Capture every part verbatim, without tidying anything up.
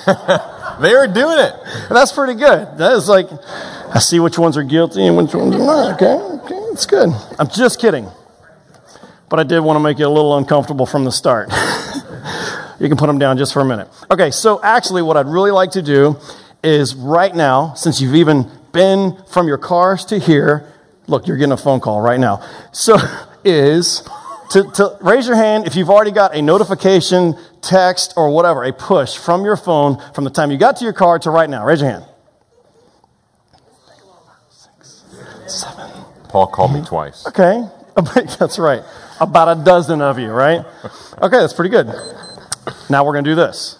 They are doing it. And that's pretty good. That is like, I see which ones are guilty and which ones are not. Okay, okay, it's good. I'm just kidding. But I did want to make you a little uncomfortable from the start. You can put them down just for a minute. Okay, so actually what I'd really like to do is right now, since you've even been from your cars to here, look, you're getting a phone call right now. So is to, to raise your hand if you've already got a notification, text, or whatever, a push from your phone from the time you got to your car to right now. Raise your hand. Six, seven. Paul called me twice. Okay, that's right. About a dozen of you, right? Okay, that's pretty good. Now we're going to do this.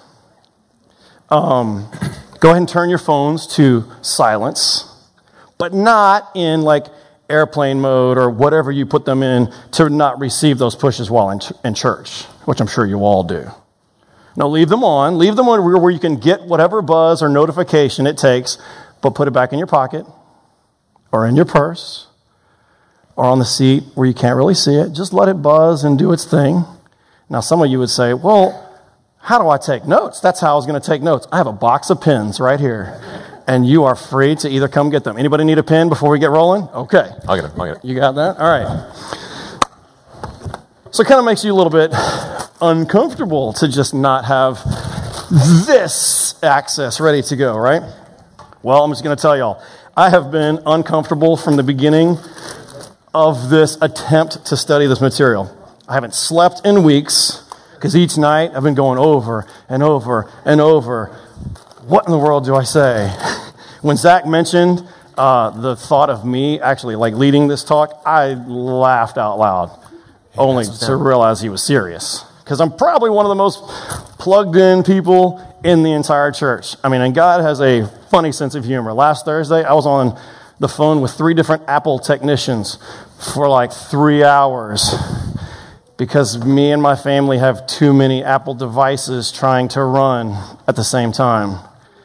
Um, go ahead and turn your phones to silence, but not in like airplane mode or whatever you put them in to not receive those pushes while in, ch- in church, which I'm sure you all do. No, leave them on. Leave them on where you can get whatever buzz or notification it takes, but put it back in your pocket or in your purse or on the seat where you can't really see it. Just let it buzz and do its thing. Now, some of you would say, well, how do I take notes? That's how I was going to take notes. I have a box of pens right here, and you are free to either come get them. Anybody need a pen before we get rolling? Okay. I'll get it. I'll get it. You got that? All right. So it kind of makes you a little bit uncomfortable to just not have this access ready to go, right? Well, I'm just going to tell y'all, I have been uncomfortable from the beginning of this attempt to study this material. I haven't slept in weeks because each night I've been going over and over and over. What in the world do I say? When Zach mentioned uh, the thought of me actually like leading this talk, I laughed out loud, only to realize he was serious. Because I'm probably one of the most plugged in people in the entire church. I mean, and God has a funny sense of humor. Last Thursday, I was on the phone with three different Apple technicians for like three hours. Because me and my family have too many Apple devices trying to run at the same time.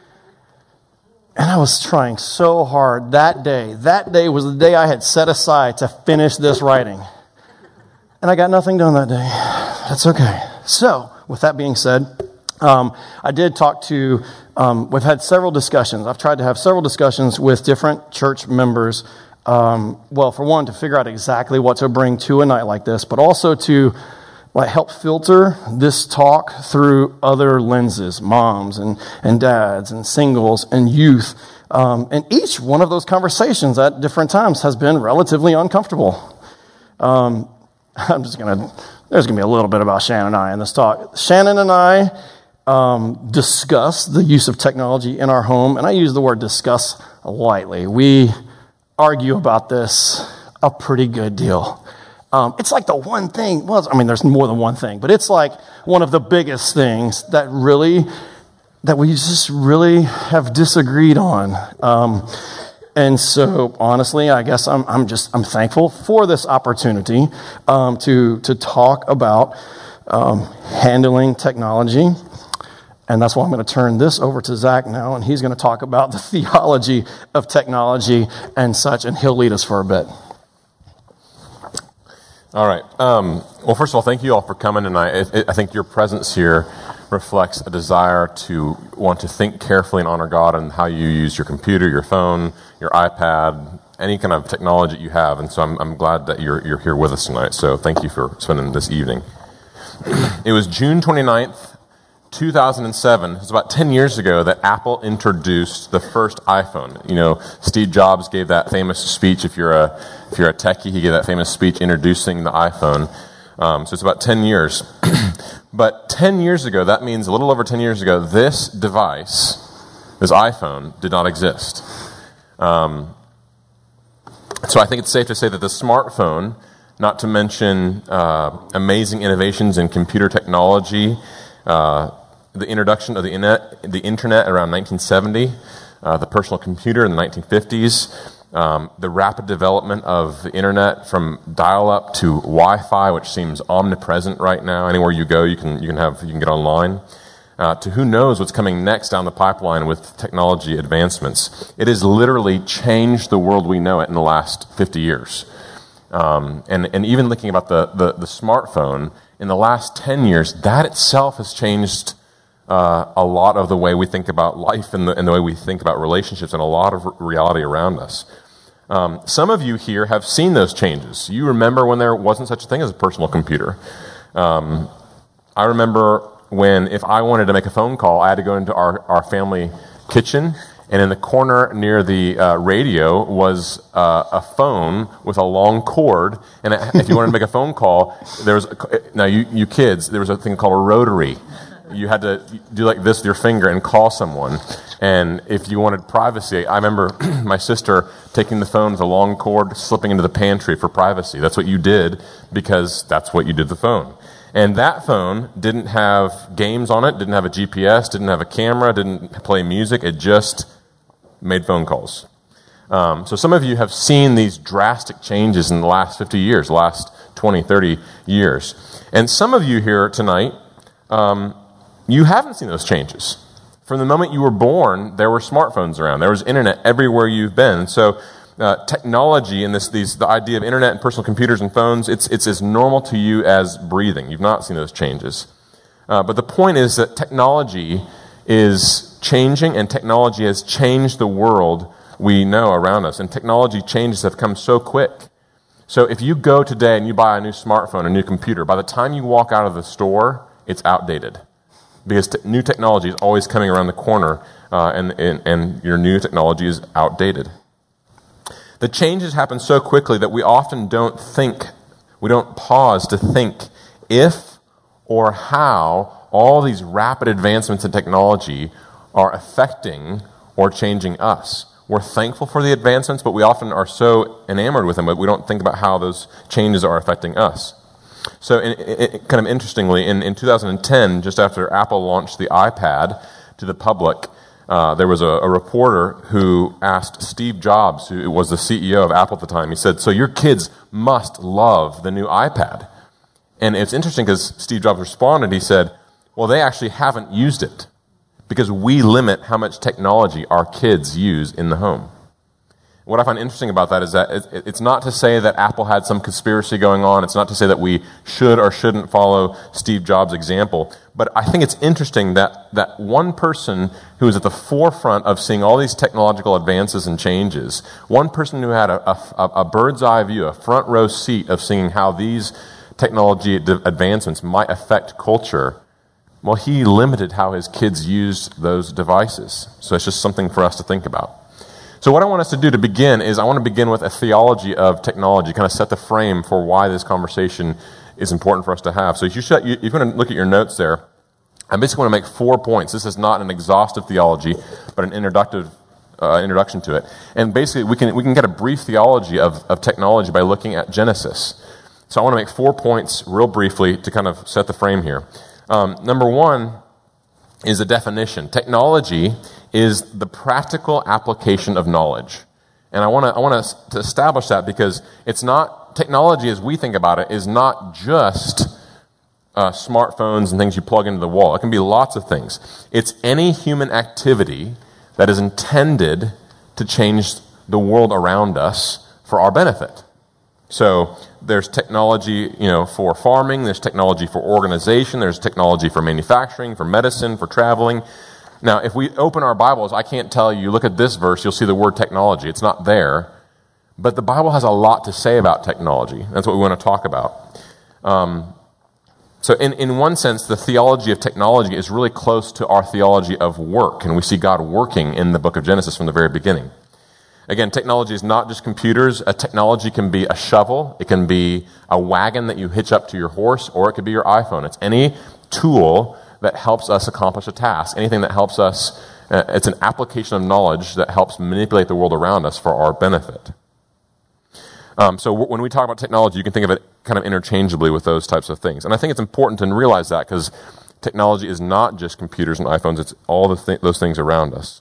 And I was trying so hard that day. That day was the day I had set aside to finish this writing. And I got nothing done that day. That's okay. So, with that being said, um, I did talk to, um, we've had several discussions. I've tried to have several discussions with different church members. Um, well, for one, to figure out exactly what to bring to a night like this, but also to like help filter this talk through other lenses, moms and, and dads and singles and youth. Um, and each one of those conversations at different times has been relatively uncomfortable. Um, I'm just going to, there's going to be a little bit about Shannon and I in this talk. Shannon and I um, discuss the use of technology in our home, and I use the word discuss lightly. We argue about this a pretty good deal. Um, it's like the one thing, well, I mean, there's more than one thing, but it's like one of the biggest things that really, that we just really have disagreed on. Um, and so, honestly, I guess I'm, I'm just, I'm thankful for this opportunity um, to, to talk about um, handling technology. And that's why I'm going to turn this over to Zach now, and he's going to talk about the theology of technology and such, and he'll lead us for a bit. All right. Um, well, first of all, thank you all for coming tonight. It, it, I think your presence here reflects a desire to want to think carefully and honor God in how you use your computer, your phone, your iPad, any kind of technology you have. And so I'm, I'm glad that you're, you're here with us tonight. So thank you for spending this evening. It was June twenty-ninth, two thousand seven, it was about ten years ago that Apple introduced the first iPhone. You know, Steve Jobs gave that famous speech. If you're a if you're a techie, he gave that famous speech introducing the iPhone. Um, so it's about ten years. But ten years ago, that means a little over ten years ago, this device, this iPhone, did not exist. Um, so I think it's safe to say that the smartphone, not to mention uh, amazing innovations in computer technology, Uh, the introduction of the internet, the internet around nineteen seventy, uh, the personal computer in the nineteen fifties, um, the rapid development of the internet from dial-up to Wi-Fi, which seems omnipresent right now. Anywhere you go, you can you can have you can get online. Uh, to who knows what's coming next down the pipeline with technology advancements. It has literally changed the world we know it in the last fifty years. Um, and and even thinking about the, the the smartphone. In the last ten years, that itself has changed uh, a lot of the way we think about life and the, and the way we think about relationships and a lot of reality around us. Um, some of you here have seen those changes. You remember when there wasn't such a thing as a personal computer. Um, I remember when if I wanted to make a phone call, I had to go into our, our family kitchen, and in the corner near the uh, radio was uh, a phone with a long cord. And if you wanted to make a phone call, there was a, now you, you kids, there was a thing called a rotary. You had to do like this with your finger and call someone. And if you wanted privacy, I remember my sister taking the phone with a long cord, slipping into the pantry for privacy. That's what you did because that's what you did with the phone. And that phone didn't have games on it, didn't have a G P S, didn't have a camera, didn't play music. It just made phone calls. Um, so some of you have seen these drastic changes in the last fifty years, the last twenty, thirty years. And some of you here tonight, um, you haven't seen those changes. From the moment you were born, there were smartphones around. There was internet everywhere you've been. So uh, technology and this, these, the idea of internet and personal computers and phones, it's, it's as normal to you as breathing. You've not seen those changes. Uh, but the point is that technology is changing, and technology has changed the world we know around us. And technology changes have come so quick. So if you go today and you buy a new smartphone, a new computer, by the time you walk out of the store, it's outdated. Because t- new technology is always coming around the corner, uh, and, and, and your new technology is outdated. The changes happen so quickly that we often don't think, we don't pause to think if or how all these rapid advancements in technology are affecting or changing us. We're thankful for the advancements, but we often are so enamored with them, but we don't think about how those changes are affecting us. So in, in, kind of interestingly, in, in two thousand ten, just after Apple launched the iPad to the public, uh, there was a, a reporter who asked Steve Jobs, who was the C E O of Apple at the time, he said, "So your kids must love the new iPad." And it's interesting because Steve Jobs responded, he said, "Well, they actually haven't used it because we limit how much technology our kids use in the home." What I find interesting about that is that it's not to say that Apple had some conspiracy going on. It's not to say that we should or shouldn't follow Steve Jobs' example. But I think it's interesting that, that one person who is at the forefront of seeing all these technological advances and changes, one person who had a, a, a bird's eye view, a front row seat of seeing how these technology advancements might affect culture, well, he limited how his kids used those devices. So it's just something for us to think about. So what I want us to do to begin is I want to begin with a theology of technology, kind of set the frame for why this conversation is important for us to have. So if, you should, if you're going to look at your notes there, I basically want to make four points. This is not an exhaustive theology, but an introductive uh, introduction to it. And basically we can we can get a brief theology of, of technology by looking at Genesis. So I want to make four points real briefly to kind of set the frame here. Um, number one is a definition. Technology is the practical application of knowledge. And I want to I want to establish that because it's not, technology as we think about it is not just uh, smartphones and things you plug into the wall. It can be lots of things. It's any human activity that is intended to change the world around us for our benefit. So there's technology, you know, for farming, there's technology for organization, there's technology for manufacturing, for medicine, for traveling. Now, if we open our Bibles, I can't tell you, look at this verse, you'll see the word technology. It's not there. But the Bible has a lot to say about technology. That's what we want to talk about. Um, so in, in one sense, the theology of technology is really close to our theology of work. And we see God working in the book of Genesis from the very beginning. Again, technology is not just computers. A technology can be a shovel. It can be a wagon that you hitch up to your horse, or it could be your iPhone. It's any tool that helps us accomplish a task. Anything that helps us, uh, it's an application of knowledge that helps manipulate the world around us for our benefit. Um, so w- when we talk about technology, you can think of it kind of interchangeably with those types of things. And I think it's important to realize that because technology is not just computers and iPhones. It's all the th- those things around us.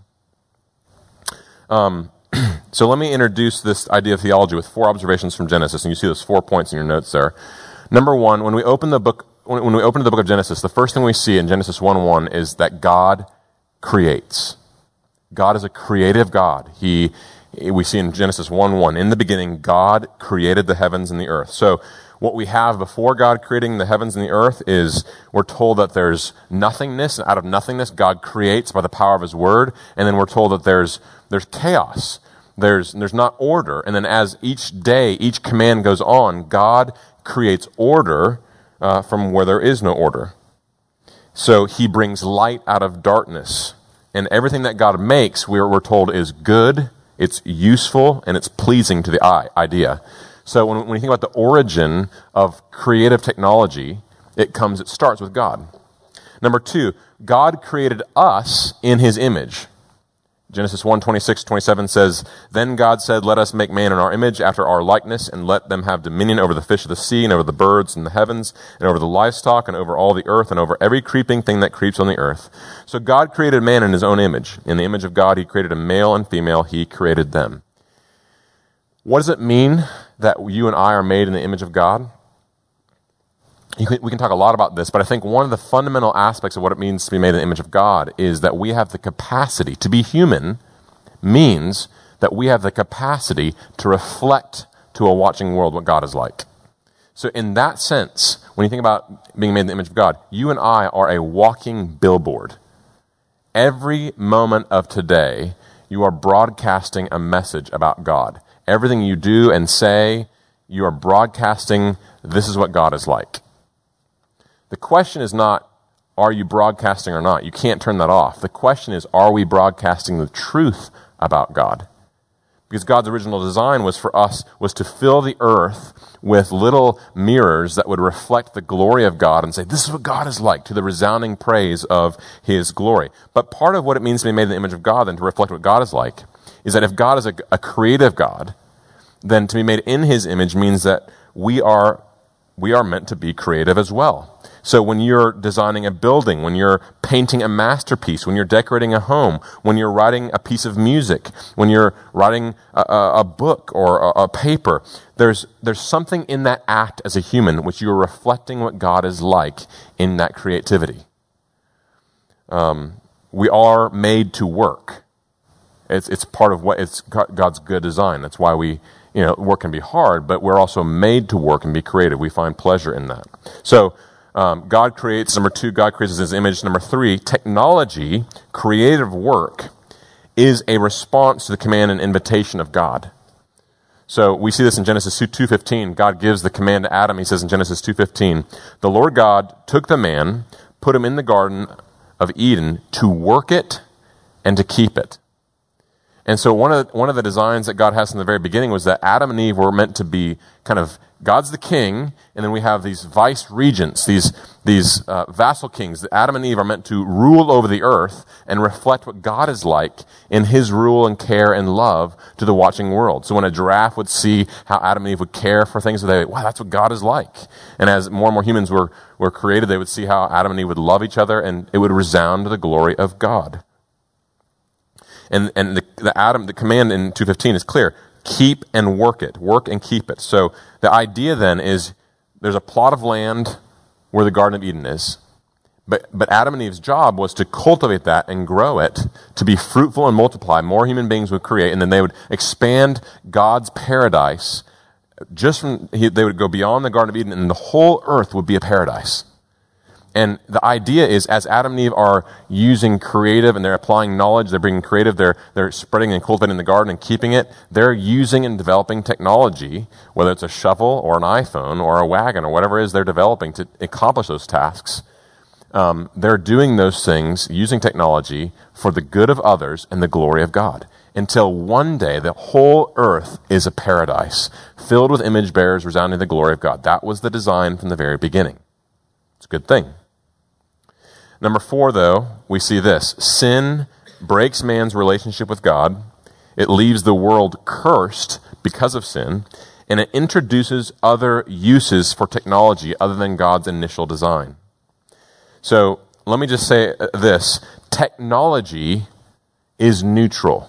Um, so let me introduce this idea of theology with four observations from Genesis. And you see those four points in your notes there. Number one, when we open the book When we open to the book of Genesis, the first thing we see in Genesis one one is that God creates. God is a creative God. He, we see in Genesis one one, in the beginning, God created the heavens and the earth. So what we have before God creating the heavens and the earth is we're told that there's nothingness, and out of nothingness God creates by the power of his word, and then we're told that there's there's chaos. There's there's not order. And then as each day, each command goes on, God creates order uh, from where there is no order. So he brings light out of darkness. And everything that God makes, we're, we're told, is good, it's useful, and it's pleasing to the eye, idea. So when, when you think about the origin of creative technology, it comes, it starts with God. Number two, God created us in his image. Genesis one, twenty-six, twenty-seven says, "Then God said, let us make man in our image, after our likeness, and let them have dominion over the fish of the sea, and over the birds in the heavens, and over the livestock, and over all the earth, and over every creeping thing that creeps on the earth." So God created man in his own image. In the image of God, he created a male and female. He created them. What does it mean that you and I are made in the image of God? You can, we can talk a lot about this, but I think one of the fundamental aspects of what it means to be made in the image of God is that we have the capacity to be human, means that we have the capacity to reflect to a watching world what God is like. So in that sense, when you think about being made in the image of God, you and I are a walking billboard. Every moment of today, you are broadcasting a message about God. Everything you do and say, you are broadcasting, this is what God is like. The question is not, are you broadcasting or not? You can't turn that off. The question is, are we broadcasting the truth about God? Because God's original design was for us, was to fill the earth with little mirrors that would reflect the glory of God and say, this is what God is like, to the resounding praise of his glory. But part of what it means to be made in the image of God, then to reflect what God is like, is that if God is a, a creative God, then to be made in his image means that we are, we are meant to be creative as well. So when you're designing a building, when you're painting a masterpiece, when you're decorating a home, when you're writing a piece of music, when you're writing a, a, a book or a, a paper, there's there's something in that act as a human which you're reflecting what God is like in that creativity. Um, we are made to work. It's it's part of what it's God's good design. That's why we, you know, work can be hard, but we're also made to work and be creative. We find pleasure in that. So. Um, God creates, number two, God creates his image. Number three, technology, creative work, is a response to the command and invitation of God. So we see this in Genesis two fifteen. God gives the command to Adam. He says in Genesis two fifteen, "The Lord God took the man, put him in the garden of Eden to work it and to keep it." And so one of the, one of the designs that God has from the very beginning was that Adam and Eve were meant to be kind of, God's the king, and then we have these vice regents, these these uh, vassal kings. Adam and Eve are meant to rule over the earth and reflect what God is like in his rule and care and love to the watching world. So when a giraffe would see how Adam and Eve would care for things, they would, wow, that's what God is like. And as more and more humans were, were created, they would see how Adam and Eve would love each other, and it would resound to the glory of God. And and the, the Adam, the command in two fifteen is clear. Keep and work it. Work and keep it. So the idea then is there's a plot of land where the Garden of Eden is. But but Adam and Eve's job was to cultivate that and grow it, to be fruitful and multiply. More human beings would create, and then they would expand God's paradise. Just from, they would go beyond the Garden of Eden, and the whole earth would be a paradise. And the idea is, as Adam and Eve are using creative and they're applying knowledge, they're bringing creative, they're they're spreading and cultivating the garden and keeping it, they're using and developing technology, whether it's a shovel or an iPhone or a wagon or whatever it is they're developing to accomplish those tasks. Um, they're doing those things using technology for the good of others and the glory of God. Until one day the whole earth is a paradise, filled with image bearers resounding the glory of God. That was the design from the very beginning. It's a good thing. Number four, though, we see this. Sin breaks man's relationship with God. It leaves the world cursed because of sin, and it introduces other uses for technology other than God's initial design. So let me just say this. Technology is neutral.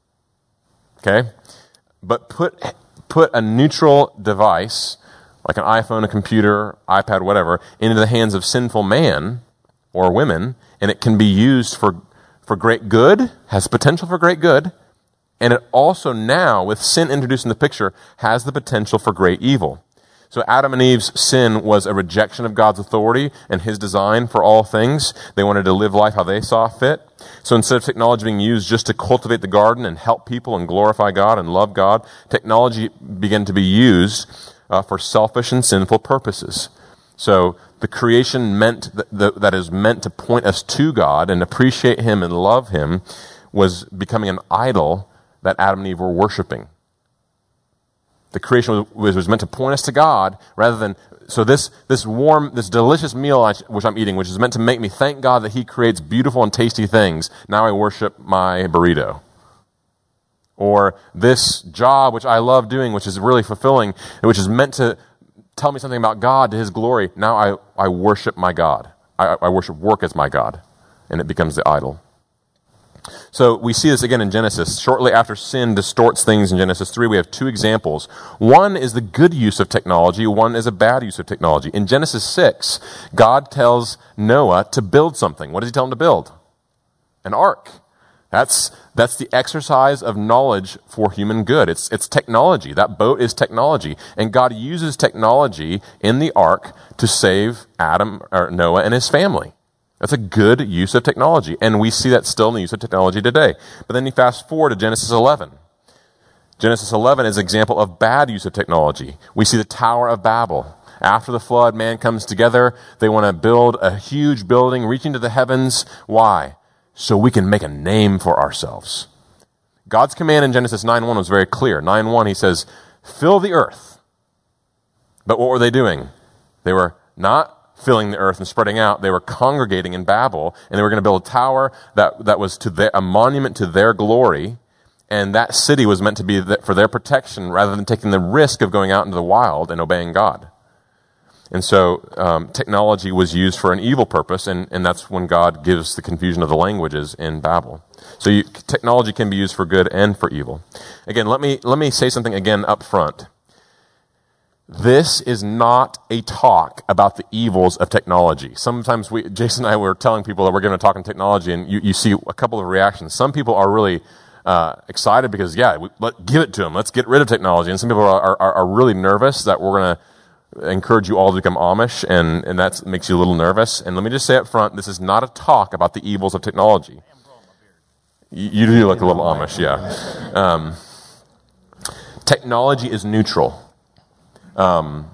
Okay? But put put a neutral device, like an iPhone, a computer, iPad, whatever, into the hands of sinful man or women, and it can be used for, for great good, has potential for great good, and it also now, with sin introduced in the picture, has the potential for great evil. So Adam and Eve's sin was a rejection of God's authority and his design for all things. They wanted to live life how they saw fit. So instead of technology being used just to cultivate the garden and help people and glorify God and love God, technology began to be used uh, for selfish and sinful purposes. So the creation meant that, that is meant to point us to God and appreciate him and love him was becoming an idol that Adam and Eve were worshiping. The creation was, was meant to point us to God rather than, so this, this warm, this delicious meal I, which I'm eating, which is meant to make me thank God that he creates beautiful and tasty things. Now I worship my burrito. Or this job, which I love doing, which is really fulfilling, which is meant to tell me something about God to his glory. Now I, I worship my God. I, I worship work as my God. And it becomes the idol. So we see this again in Genesis. Shortly after sin distorts things in Genesis three, we have two examples. One is the good use of technology. One is a bad use of technology. In Genesis six, God tells Noah to build something. What does he tell him to build? An ark. That's, that's the exercise of knowledge for human good. It's, it's technology. That boat is technology. And God uses technology in the ark to save Adam, or Noah and his family. That's a good use of technology. And we see that still in the use of technology today. But then you fast forward to Genesis eleven. Genesis eleven is an example of bad use of technology. We see the Tower of Babel. After the flood, man comes together. They want to build a huge building reaching to the heavens. Why? So we can make a name for ourselves. God's command in Genesis nine one was very clear. nine one, he says, fill the earth. But what were they doing? They were not filling the earth and spreading out. They were congregating in Babel, and they were going to build a tower that, that was to their, a monument to their glory, and that city was meant to be the, for their protection rather than taking the risk of going out into the wild and obeying God. And so um, technology was used for an evil purpose, and, and that's when God gives the confusion of the languages in Babel. So you, technology can be used for good and for evil. Again, let me let me say something again up front. This is not a talk about the evils of technology. Sometimes we, Jason and I were telling people that we're going to talk on technology, and you, you see a couple of reactions. Some people are really uh, excited because, yeah, we, let, give it to them. Let's get rid of technology. And some people are, are, are really nervous that we're going to encourage you all to become Amish, and, and that makes you a little nervous. And let me just say up front, this is not a talk about the evils of technology. You, you do look a little Amish, yeah. Um, technology is neutral. Um,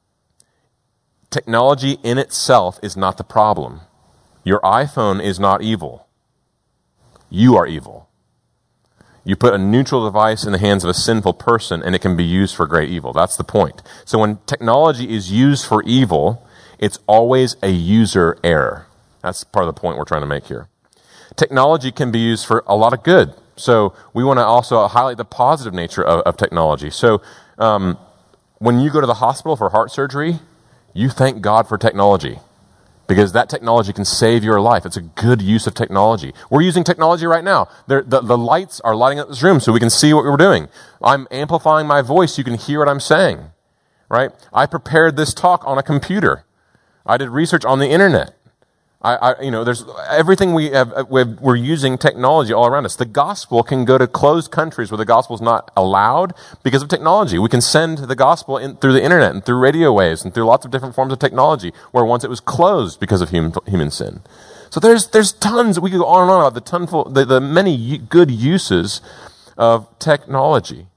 technology in itself is not the problem. Your iPhone is not evil. You are evil. You put a neutral device in the hands of a sinful person and it can be used for great evil. That's the point. So when technology is used for evil, it's always a user error. That's part of the point we're trying to make here. Technology can be used for a lot of good. So we want to also highlight the positive nature of, of technology. So, um, when you go to the hospital for heart surgery, you thank God for technology because that technology can save your life. It's a good use of technology. We're using technology right now. The, the, the lights are lighting up this room so we can see what we're doing. I'm amplifying my voice so you can hear what I'm saying, right? I prepared this talk on a computer. I did research on the internet. I, I, you know, there's everything we have, we've, we're using technology all around us. The gospel can go to closed countries where the gospel is not allowed because of technology. We can send the gospel in, through the internet and through radio waves and through lots of different forms of technology where once it was closed because of human, human sin. So there's, there's tons, we could go on and on about the tonful, the, the many good uses of technology.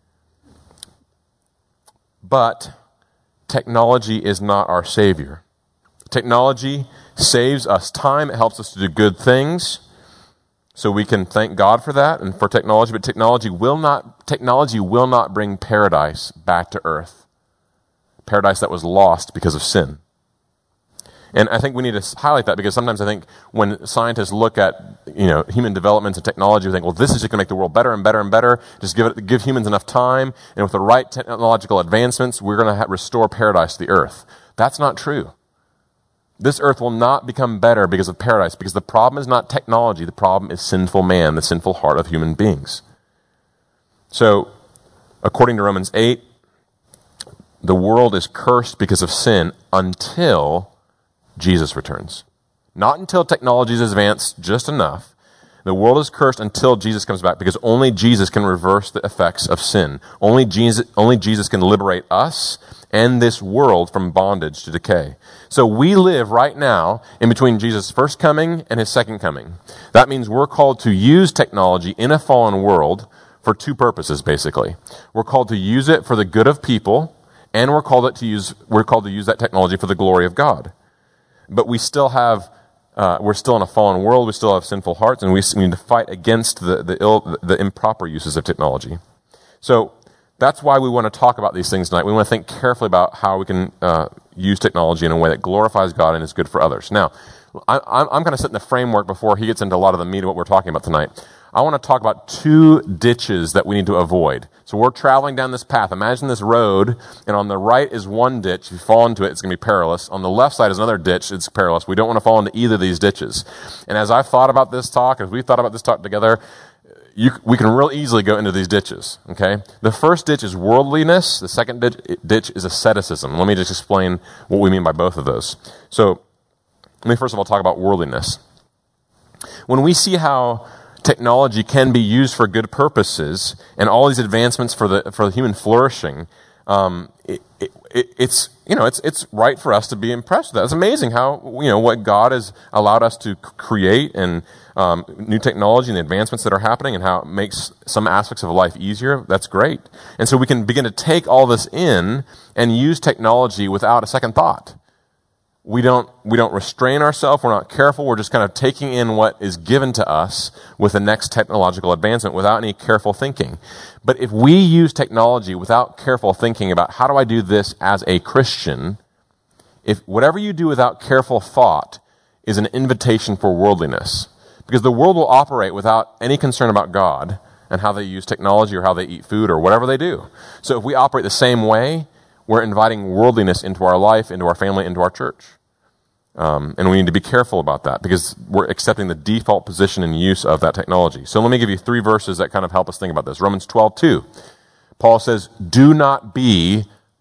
But technology is not our savior. Technology saves us time. It helps us to do good things. So we can thank God for that and for technology. But technology will not, technology will not bring paradise back to earth. Paradise that was lost because of sin. And I think we need to highlight that because sometimes I think when scientists look at, you know, human developments and technology, we think, well, this is just going to make the world better and better and better. Just give it, give humans enough time. And with the right technological advancements, we're going to ha- restore paradise to the earth. That's not true. This earth will not become better because of paradise, because the problem is not technology. The problem is sinful man, the sinful heart of human beings. So, according to Romans eight, the world is cursed because of sin until Jesus returns. Not until technology is advanced just enough The world is cursed until Jesus comes back, because only Jesus can reverse the effects of sin. Only Jesus, only Jesus can liberate us and this world from bondage to decay. So we live right now in between Jesus' first coming and his second coming. That means we're called to use technology in a fallen world for two purposes, basically. We're called to use it for the good of people, and we're called it to use we're called to use that technology for the glory of God. But we still have uh, we're still in a fallen world. We still have sinful hearts, and we need to fight against the the ill the improper uses of technology. So that's why we want to talk about these things tonight. We want to think carefully about how we can uh, use technology in a way that glorifies God and is good for others. Now, I, I'm, I'm going to set in the framework before he gets into a lot of the meat of what we're talking about tonight. I want to talk about two ditches that we need to avoid. So we're traveling down this path. Imagine this road, and on the right is one ditch. If you fall into it, it's going to be perilous. On the left side is another ditch. It's perilous. We don't want to fall into either of these ditches. And as I've thought about this talk, as we've thought about this talk together, you, we can real easily go into these ditches, okay? The first ditch is worldliness. The second ditch, ditch is asceticism. Let me just explain what we mean by both of those. So let me first of all talk about worldliness. When we see how technology can be used for good purposes and all these advancements for the for the human flourishing, um, it, it, it's you know it's it's right for us to be impressed with that. It's amazing how you know what God has allowed us to create, and um, new technology and the advancements that are happening, and how it makes some aspects of life easier. That's great, and so we can begin to take all this in and use technology without a second thought. We don't, we don't restrain ourselves. We're not careful. We're just kind of taking in what is given to us with the next technological advancement without any careful thinking. But if we use technology without careful thinking about how do I do this as a Christian, if whatever you do without careful thought is an invitation for worldliness, because the world will operate without any concern about God and how they use technology or how they eat food or whatever they do. So if we operate the same way, we're inviting worldliness into our life, into our family, into our church. Um, and we need to be careful about that because we're accepting the default position and use of that technology. So let me give you three verses that kind of help us think about this. Romans twelve two. Paul says, do not be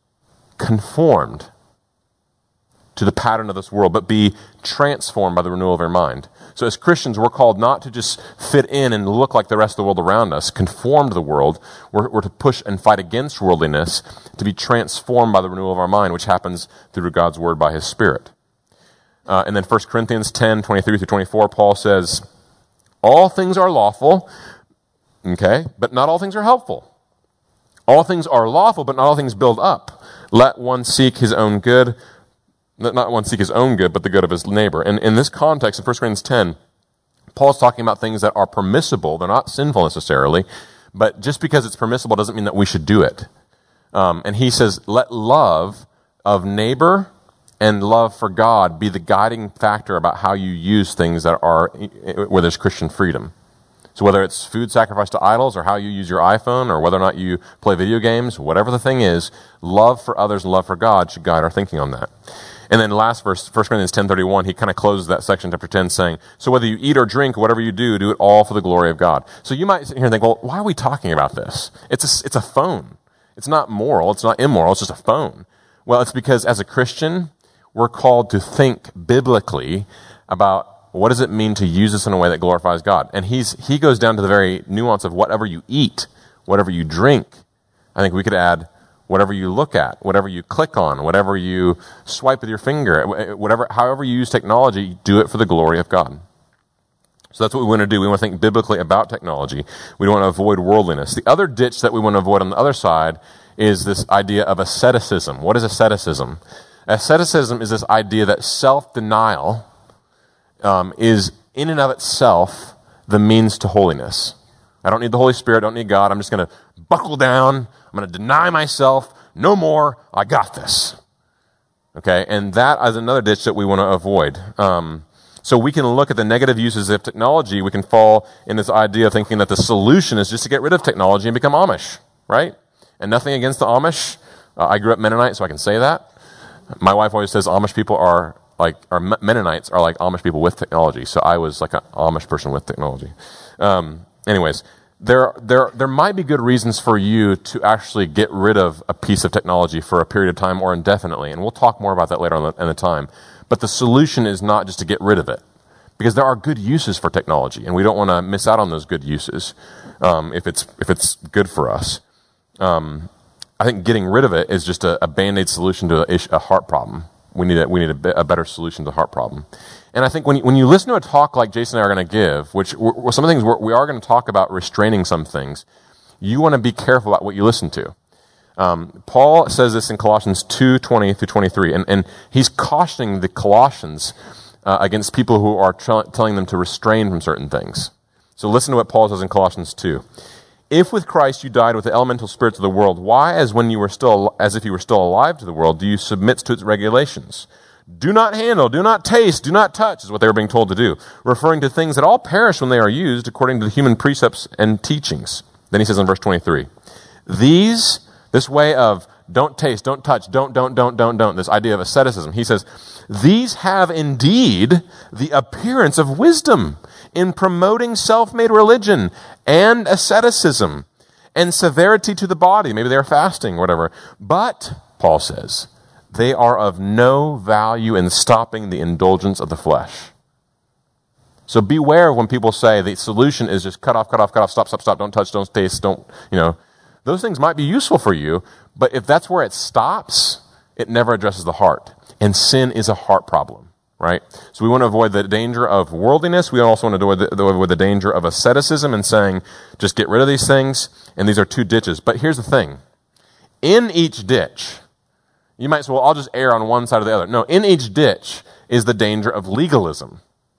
conformed to the pattern of this world, but be transformed by the renewal of your mind. So as Christians, we're called not to just fit in and look like the rest of the world around us, conform to the world. We're, we're to push and fight against worldliness, to be transformed by the renewal of our mind, which happens through God's word by his Spirit. Uh, and then First Corinthians ten, twenty-three through twenty-four, Paul says, all things are lawful, okay, but not all things are helpful. All things are lawful, but not all things build up. Let one seek his own good, not one seek his own good, but the good of his neighbor. And in this context, in First Corinthians ten, Paul's talking about things that are permissible. They're not sinful necessarily, but just because it's permissible doesn't mean that we should do it. Um, and he says, let love of neighbor and love for God be the guiding factor about how you use things that are where there's Christian freedom. So whether it's food sacrificed to idols or how you use your iPhone or whether or not you play video games, whatever the thing is, love for others and love for God should guide our thinking on that. And then last verse, First Corinthians ten thirty-one, he kind of closes that section, chapter ten, saying, so whether you eat or drink, whatever you do, do it all for the glory of God. So you might sit here and think, well, why are we talking about this? It's a, it's a phone. It's not moral. It's not immoral. It's just a phone. Well, it's because as a Christian, we're called to think biblically about what does it mean to use this in a way that glorifies God. And he's he goes down to the very nuance of whatever you eat, whatever you drink. I think we could add whatever you look at, whatever you click on, whatever you swipe with your finger, whatever, however you use technology, do it for the glory of God. So that's what we want to do. We want to think biblically about technology. We want to avoid worldliness. The other ditch that we want to avoid on the other side is this idea of asceticism. What is asceticism? Asceticism is this idea that self-denial um, is in and of itself the means to holiness. I don't need the Holy Spirit, I don't need God, I'm just going to buckle down, I'm going to deny myself, no more, I got this. Okay, and that is another ditch that we want to avoid. Um, so we can look at the negative uses of technology, we can fall in this idea of thinking that the solution is just to get rid of technology and become Amish, right? And nothing against the Amish. Uh, I grew up Mennonite, so I can say that. My wife always says Amish people are like, or Mennonites are like Amish people with technology. So I was like an Amish person with technology. Um, anyways, there, there, there might be good reasons for you to actually get rid of a piece of technology for a period of time or indefinitely. And we'll talk more about that later on in the time. But the solution is not just to get rid of it. because there are good uses for technology, and we don't want to miss out on those good uses um, if it's if it's good for us. Um, I think getting rid of it is just a, a band-aid solution to a, a heart problem. We need a, we need a, a better solution to the heart problem. And I think when you, when you listen to a talk like Jason and I are going to give, which we're, some of the things we're, we are going to talk about restraining some things, you want to be careful about what you listen to. Um, Paul says this in Colossians two twenty through twenty-three, and, and he's cautioning the Colossians uh, against people who are tr- telling them to restrain from certain things. So listen to what Paul says in Colossians two. If with Christ you died with the elemental spirits of the world, why, as when you were still, as if you were still alive to the world, do you submit to its regulations? Do not handle, do not taste, do not touch, is what they were being told to do, referring to things that all perish when they are used according to the human precepts and teachings. Then he says in verse twenty-three, these, this way of don't taste, don't touch, don't, don't, don't, don't, don't, this idea of asceticism, he says, these have indeed the appearance of wisdom in promoting self-made religion and asceticism and severity to the body. Maybe they're fasting, whatever. But, Paul says, they are of no value in stopping the indulgence of the flesh. So beware when people say the solution is just cut off, cut off, cut off, stop, stop, stop, don't touch, don't taste, don't, you know. Those things might be useful for you, but if that's where it stops, it never addresses the heart. And sin is a heart problem, right? So we want to avoid the danger of worldliness. We also want to avoid the, avoid the danger of asceticism and saying, just get rid of these things. And these are two ditches. But here's the thing. In each ditch, you might say, well, I'll just err on one side or the other. No, in each ditch is the danger of legalism,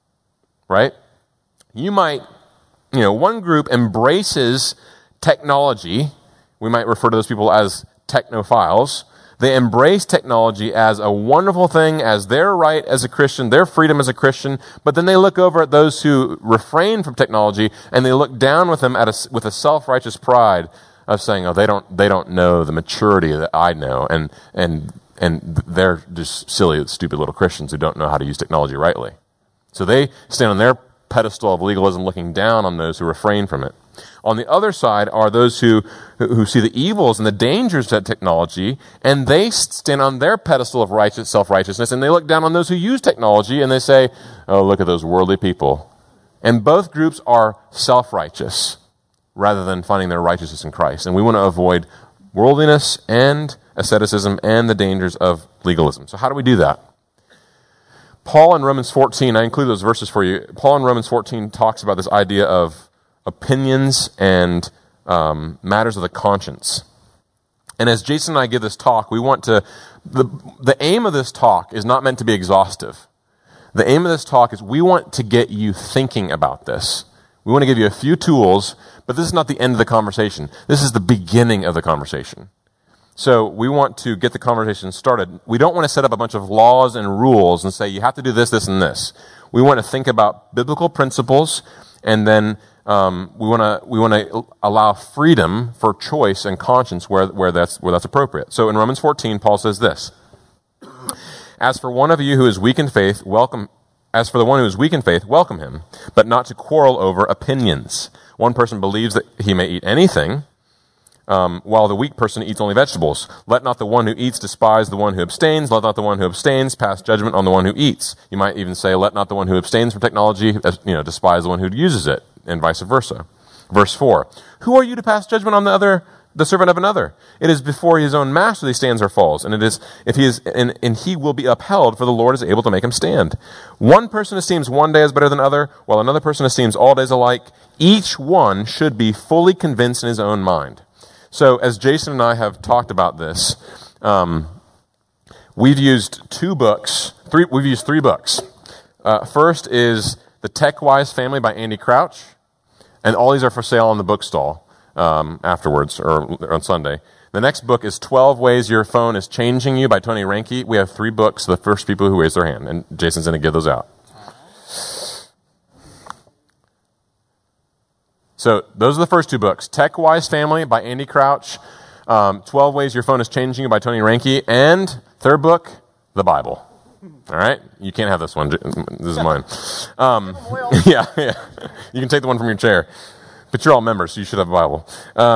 right? You might, you know, one group embraces technology. We might refer to those people as technophiles. They embrace technology as a wonderful thing, as their right as a Christian, their freedom as a Christian, but then they look over at those who refrain from technology and they look down with them at a, with a self-righteous pride of saying, oh, they don't, they don't know the maturity that I know, and, and, and they're just silly, stupid little Christians who don't know how to use technology rightly. So they stand on their pedestal of legalism looking down on those who refrain from it. On the other side are those who, who see the evils and the dangers of technology, and they stand on their pedestal of righteous, self-righteousness, and they look down on those who use technology, and they say, oh, look at those worldly people. And both groups are self-righteous rather than finding their righteousness in Christ. And we want to avoid worldliness and asceticism and the dangers of legalism. So how do we do that? Paul in Romans fourteen, I include those verses for you. Paul in Romans fourteen talks about this idea of opinions and um, matters of the conscience. And as Jason and I give this talk, we want to, the, the aim of this talk is not meant to be exhaustive. The aim of this talk is we want to get you thinking about this. We want to give you a few tools, but this is not the end of the conversation. This is the beginning of the conversation. So we want to get the conversation started. We don't want to set up a bunch of laws and rules and say you have to do this, this, and this. We want to think about biblical principles, and then Um, we want to we want to allow freedom for choice and conscience where where that's where that's appropriate. So in Romans fourteen, Paul says this: As for one of you who is weak in faith, welcome. As for the one who is weak in faith, welcome him, but not to quarrel over opinions. One person believes that he may eat anything, um, while the weak person eats only vegetables. Let not the one who eats despise the one who abstains. Let not the one who abstains pass judgment on the one who eats. You might even say, let not the one who abstains from technology, you know, despise the one who uses it, and vice versa. Verse four, who are you to pass judgment on the other, the servant of another? It is before his own master that he stands or falls, and it is, if he is, and, and he will be upheld, for the Lord is able to make him stand. One person esteems one day as better than another, while another person esteems all days alike. Each one should be fully convinced in his own mind. So, as Jason and I have talked about this, um, we've used two books, three, we've used three books. Uh, first is The Tech-Wise Family by Andy Crouch. And all these are for sale on the bookstall um, afterwards, or on Sunday. The next book is twelve Ways Your Phone is Changing You by Tony Reinke. We have three books, the first people who raise their hand, and Jason's going to give those out. So those are the first two books. Tech-Wise Family by Andy Crouch, um, twelve Ways Your Phone is Changing You by Tony Reinke, and third book, the Bible. All right? You can't have this one. This is mine. Um, yeah, yeah. You can take the one from your chair. But you're all members, so you should have a Bible. Um,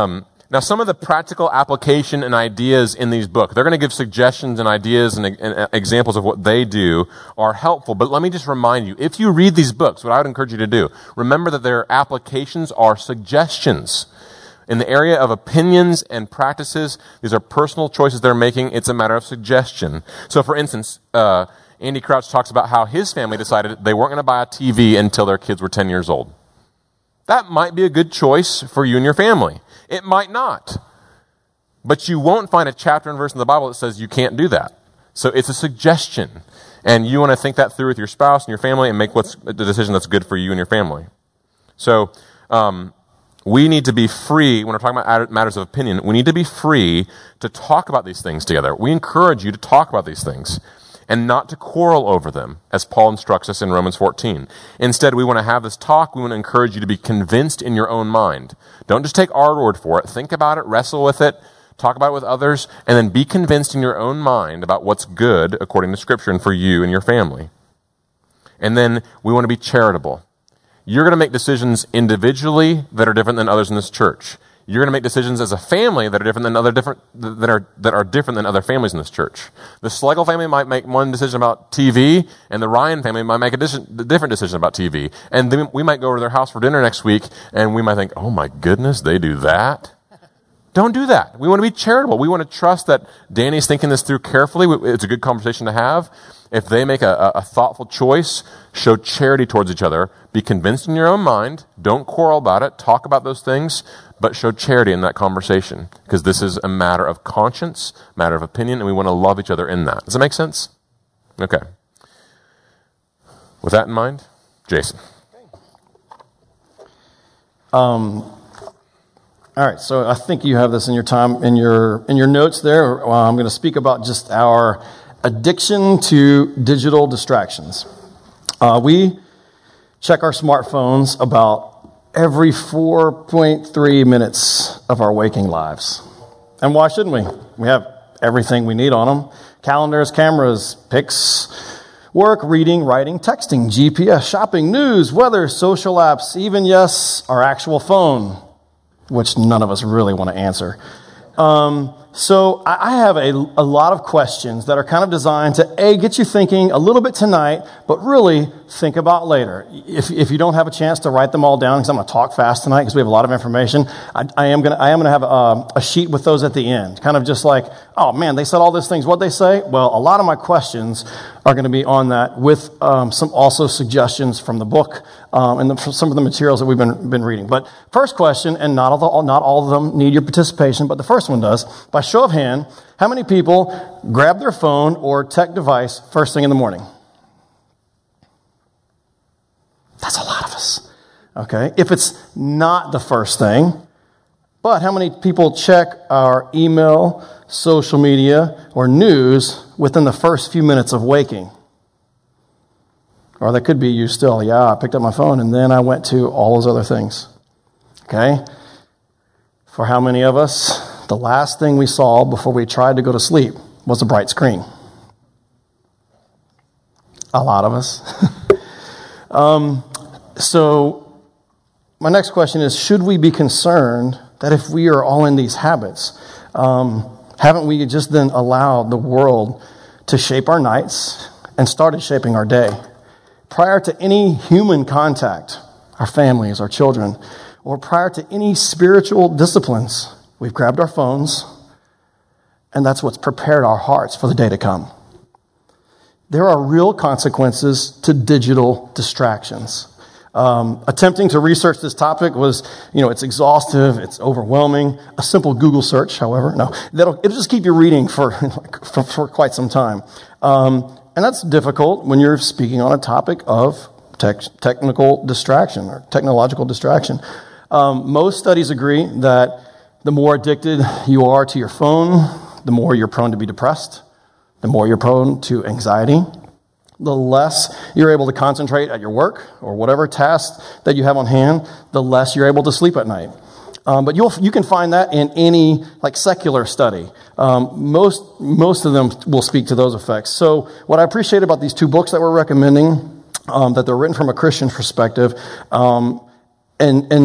Now, some of the practical application and ideas in these books, they're going to give suggestions and ideas and, and examples of what they do are helpful. But let me just remind you, if you read these books, what I would encourage you to do, remember that their applications are suggestions. In the area of opinions and practices, these are personal choices they're making. It's a matter of suggestion. So, for instance, uh, Andy Crouch talks about how his family decided they weren't going to buy a T V until their kids were ten years old. That might be a good choice for you and your family. It might not. But you won't find a chapter and verse in the Bible that says you can't do that. So it's a suggestion. And you want to think that through with your spouse and your family and make what's the decision that's good for you and your family. So um, we need to be free, when we're talking about matters of opinion, we need to be free to talk about these things together. We encourage you to talk about these things and not to quarrel over them, as Paul instructs us in Romans fourteen. Instead, we want to have this talk. We want to encourage you to be convinced in your own mind. Don't just take our word for it. Think about it, wrestle with it, talk about it with others, and then be convinced in your own mind about what's good according to Scripture and for you and your family. And then we want to be charitable. You're going to make decisions individually that are different than others in this church. You're going to make decisions as a family that are different than other different that are that are different than other families in this church. The Schlegel family might make one decision about T V, and the Ryan family might make a dis- different decision about T V. And then we might go over to their house for dinner next week, and we might think, "Oh my goodness, they do that." Don't do that. We want to be charitable. We want to trust that Danny's thinking this through carefully. It's a good conversation to have. If they make a, a thoughtful choice, show charity towards each other. Be convinced in your own mind. Don't quarrel about it. Talk about those things, but show charity in that conversation, because this is a matter of conscience, matter of opinion, and we want to love each other in that. Does that make sense? Okay. With that in mind, Jason. Um. All right, so I think you have this in your time in your in your notes there. Well, I'm going to speak about just our addiction to digital distractions. Uh, we check our smartphones about every four point three minutes of our waking lives. And why shouldn't we? We have everything we need on them. Calendars, cameras, pics, work, reading, writing, texting, G P S, shopping, news, weather, social apps, even, yes, our actual phone, which none of us really want to answer. Um, so I have a, a lot of questions that are kind of designed to, A, get you thinking a little bit tonight, but really think about later. If, if you don't have a chance to write them all down, because I'm going to talk fast tonight because we have a lot of information, I, I am going to I am going to have a, a sheet with those at the end. Kind of just like, oh man, they said all these things. What'd they say? Well, a lot of my questions are going to be on that, with um, some also suggestions from the book um, and the, from some of the materials that we've been been reading. But first question, and not all the, not all of them need your participation, but the first one does. By show of hand, how many people grab their phone or tech device first thing in the morning? That's a lot of us. Okay, if it's not the first thing, but how many people check our email, social media, or news within the first few minutes of waking? Or that could be you still. Yeah, I picked up my phone and then I went to all those other things. Okay? For how many of us, the last thing we saw before we tried to go to sleep was a bright screen? A lot of us. um, so my next question is, should we be concerned that if we are all in these habits, um, haven't we just then allowed the world to shape our nights and started shaping our day? Prior to any human contact, our families, our children, or prior to any spiritual disciplines, we've grabbed our phones, and that's what's prepared our hearts for the day to come. There are real consequences to digital distractions. Um, attempting to research this topic was, you know, it's exhaustive, it's overwhelming. A simple Google search, however, no, that'll it'll just keep you reading for for, for quite some time, um, and that's difficult when you're speaking on a topic of tech, technical distraction or technological distraction. Um, most studies agree that the more addicted you are to your phone, the more you're prone to be depressed, the more you're prone to anxiety, the less you're able to concentrate at your work or whatever task that you have on hand, the less you're able to sleep at night. Um, but you'll, you can find that in any like secular study. Um, most most of them will speak to those effects. So what I appreciate about these two books that we're recommending, um, that they're written from a Christian perspective, um, and and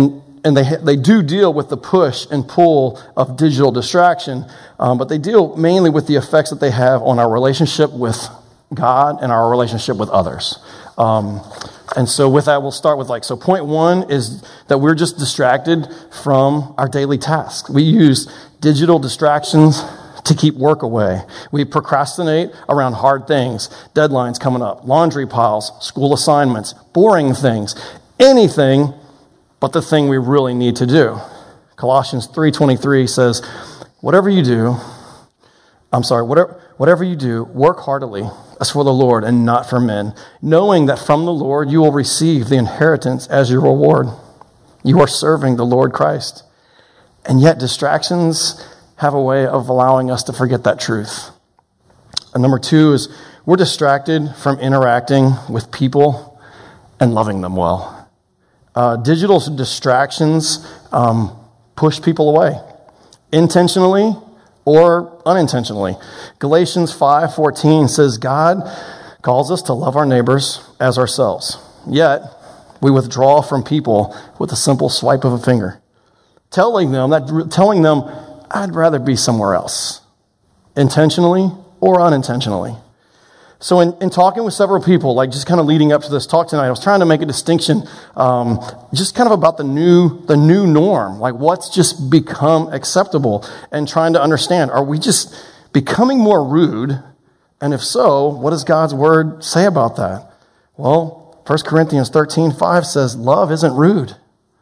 and they they do deal with the push and pull of digital distraction, um, but they deal mainly with the effects that they have on our relationship with God and our relationship with others. Um, and so with that, we'll start with like, so point one is that we're just distracted from our daily tasks. We use digital distractions to keep work away. We procrastinate around hard things, deadlines coming up, laundry piles, school assignments, boring things, anything but the thing we really need to do. Colossians three twenty-three says, whatever you do, I'm sorry, whatever, whatever you do, work heartily as for the Lord and not for men, knowing that from the Lord you will receive the inheritance as your reward. You are serving the Lord Christ. And yet distractions have a way of allowing us to forget that truth. And number two is we're distracted from interacting with people and loving them well. Uh, digital distractions um, push people away, intentionally or unintentionally. Galatians five fourteen says God calls us to love our neighbors as ourselves. Yet we withdraw from people with a simple swipe of a finger, telling them that telling them I'd rather be somewhere else, intentionally or unintentionally. So in, in talking with several people, like just kind of leading up to this talk tonight, I was trying to make a distinction, um, just kind of about the new, the new norm, like what's just become acceptable, and trying to understand, are we just becoming more rude? And if so, what does God's word say about that? Well, First Corinthians thirteen five says, love isn't rude.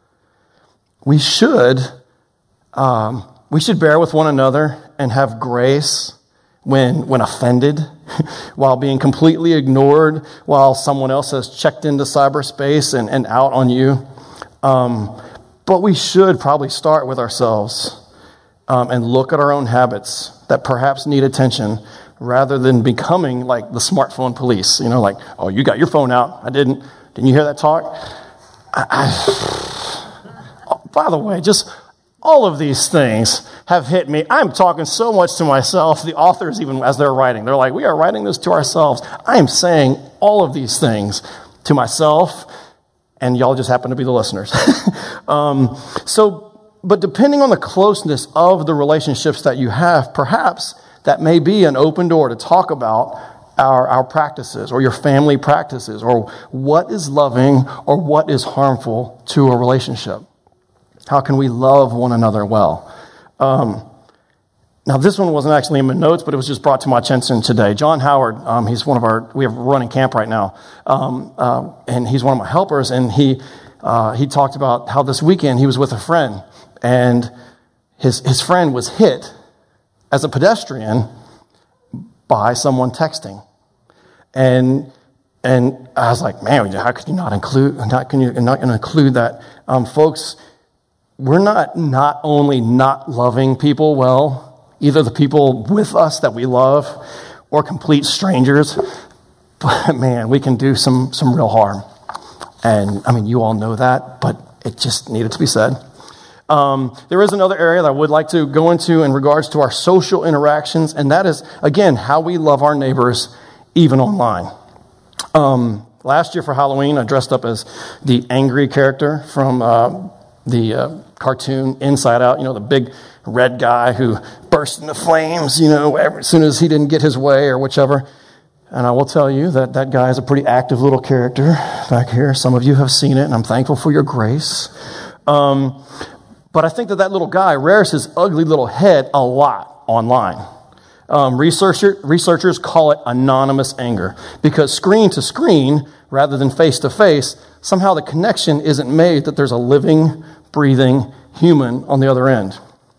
We should, um, we should bear with one another and have grace when when offended, while being completely ignored, while someone else has checked into cyberspace and, and out on you. Um, but we should probably start with ourselves um, and look at our own habits that perhaps need attention, rather than becoming like the smartphone police. You know, like, oh, you got your phone out. I didn't. Didn't you hear that talk? I, I, oh, by the way, just all of these things have hit me. I'm talking so much to myself. The authors, even as they're writing, they're like, we are writing this to ourselves. I am saying all of these things to myself, and y'all just happen to be the listeners. um, so, but depending on the closeness of the relationships that you have, perhaps that may be an open door to talk about our, our practices or your family practices, or what is loving or what is harmful to a relationship. How can we love one another well? Um, now, this one wasn't actually in my notes, but it was just brought to my attention today. John Howard, um, he's one of our, we have running camp right now, um, uh, and he's one of my helpers, and he uh, he talked about how this weekend he was with a friend, and his his friend was hit as a pedestrian by someone texting. And and I was like, man, how could you not include, not, can you, not going to include that? Um, folks, we're not not only not loving people well, either the people with us that we love or complete strangers, but man, we can do some some real harm. And I mean, you all know that, but it just needed to be said. Um, there is another area that I would like to go into in regards to our social interactions, and that is, again, how we love our neighbors, even online. Um, last year for Halloween, I dressed up as the angry character from uh, the uh, cartoon Inside Out, you know, the big red guy who burst into flames, you know, as soon as he didn't get his way or whichever. And I will tell you that that guy is a pretty active little character back here. Some of you have seen it, and I'm thankful for your grace. Um, but I think that that little guy rears his ugly little head a lot online. Um, researcher, researchers call it anonymous anger, because screen to screen, rather than face to face, somehow the connection isn't made that there's a living, breathing human on the other end.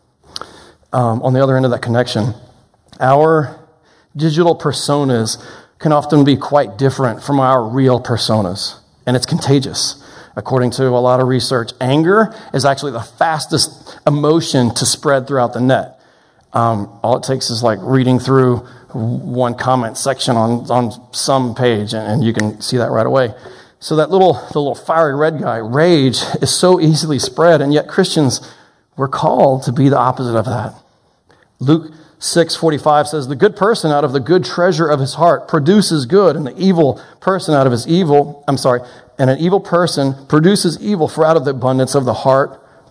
Um, on the other end of that connection. Our digital personas can often be quite different from our real personas, and it's contagious. According to a lot of research, anger is actually the fastest emotion to spread throughout the net. Um, all it takes is like reading through one comment section on, on some page, and, and you can see that right away. So that little, the little fiery red guy, rage, is so easily spread, and yet Christians, we're called to be the opposite of that. Luke six forty-five says, the good person out of the good treasure of his heart produces good, and the evil person out of his evil, I'm sorry, and an evil person produces evil, for out of the abundance of the heart,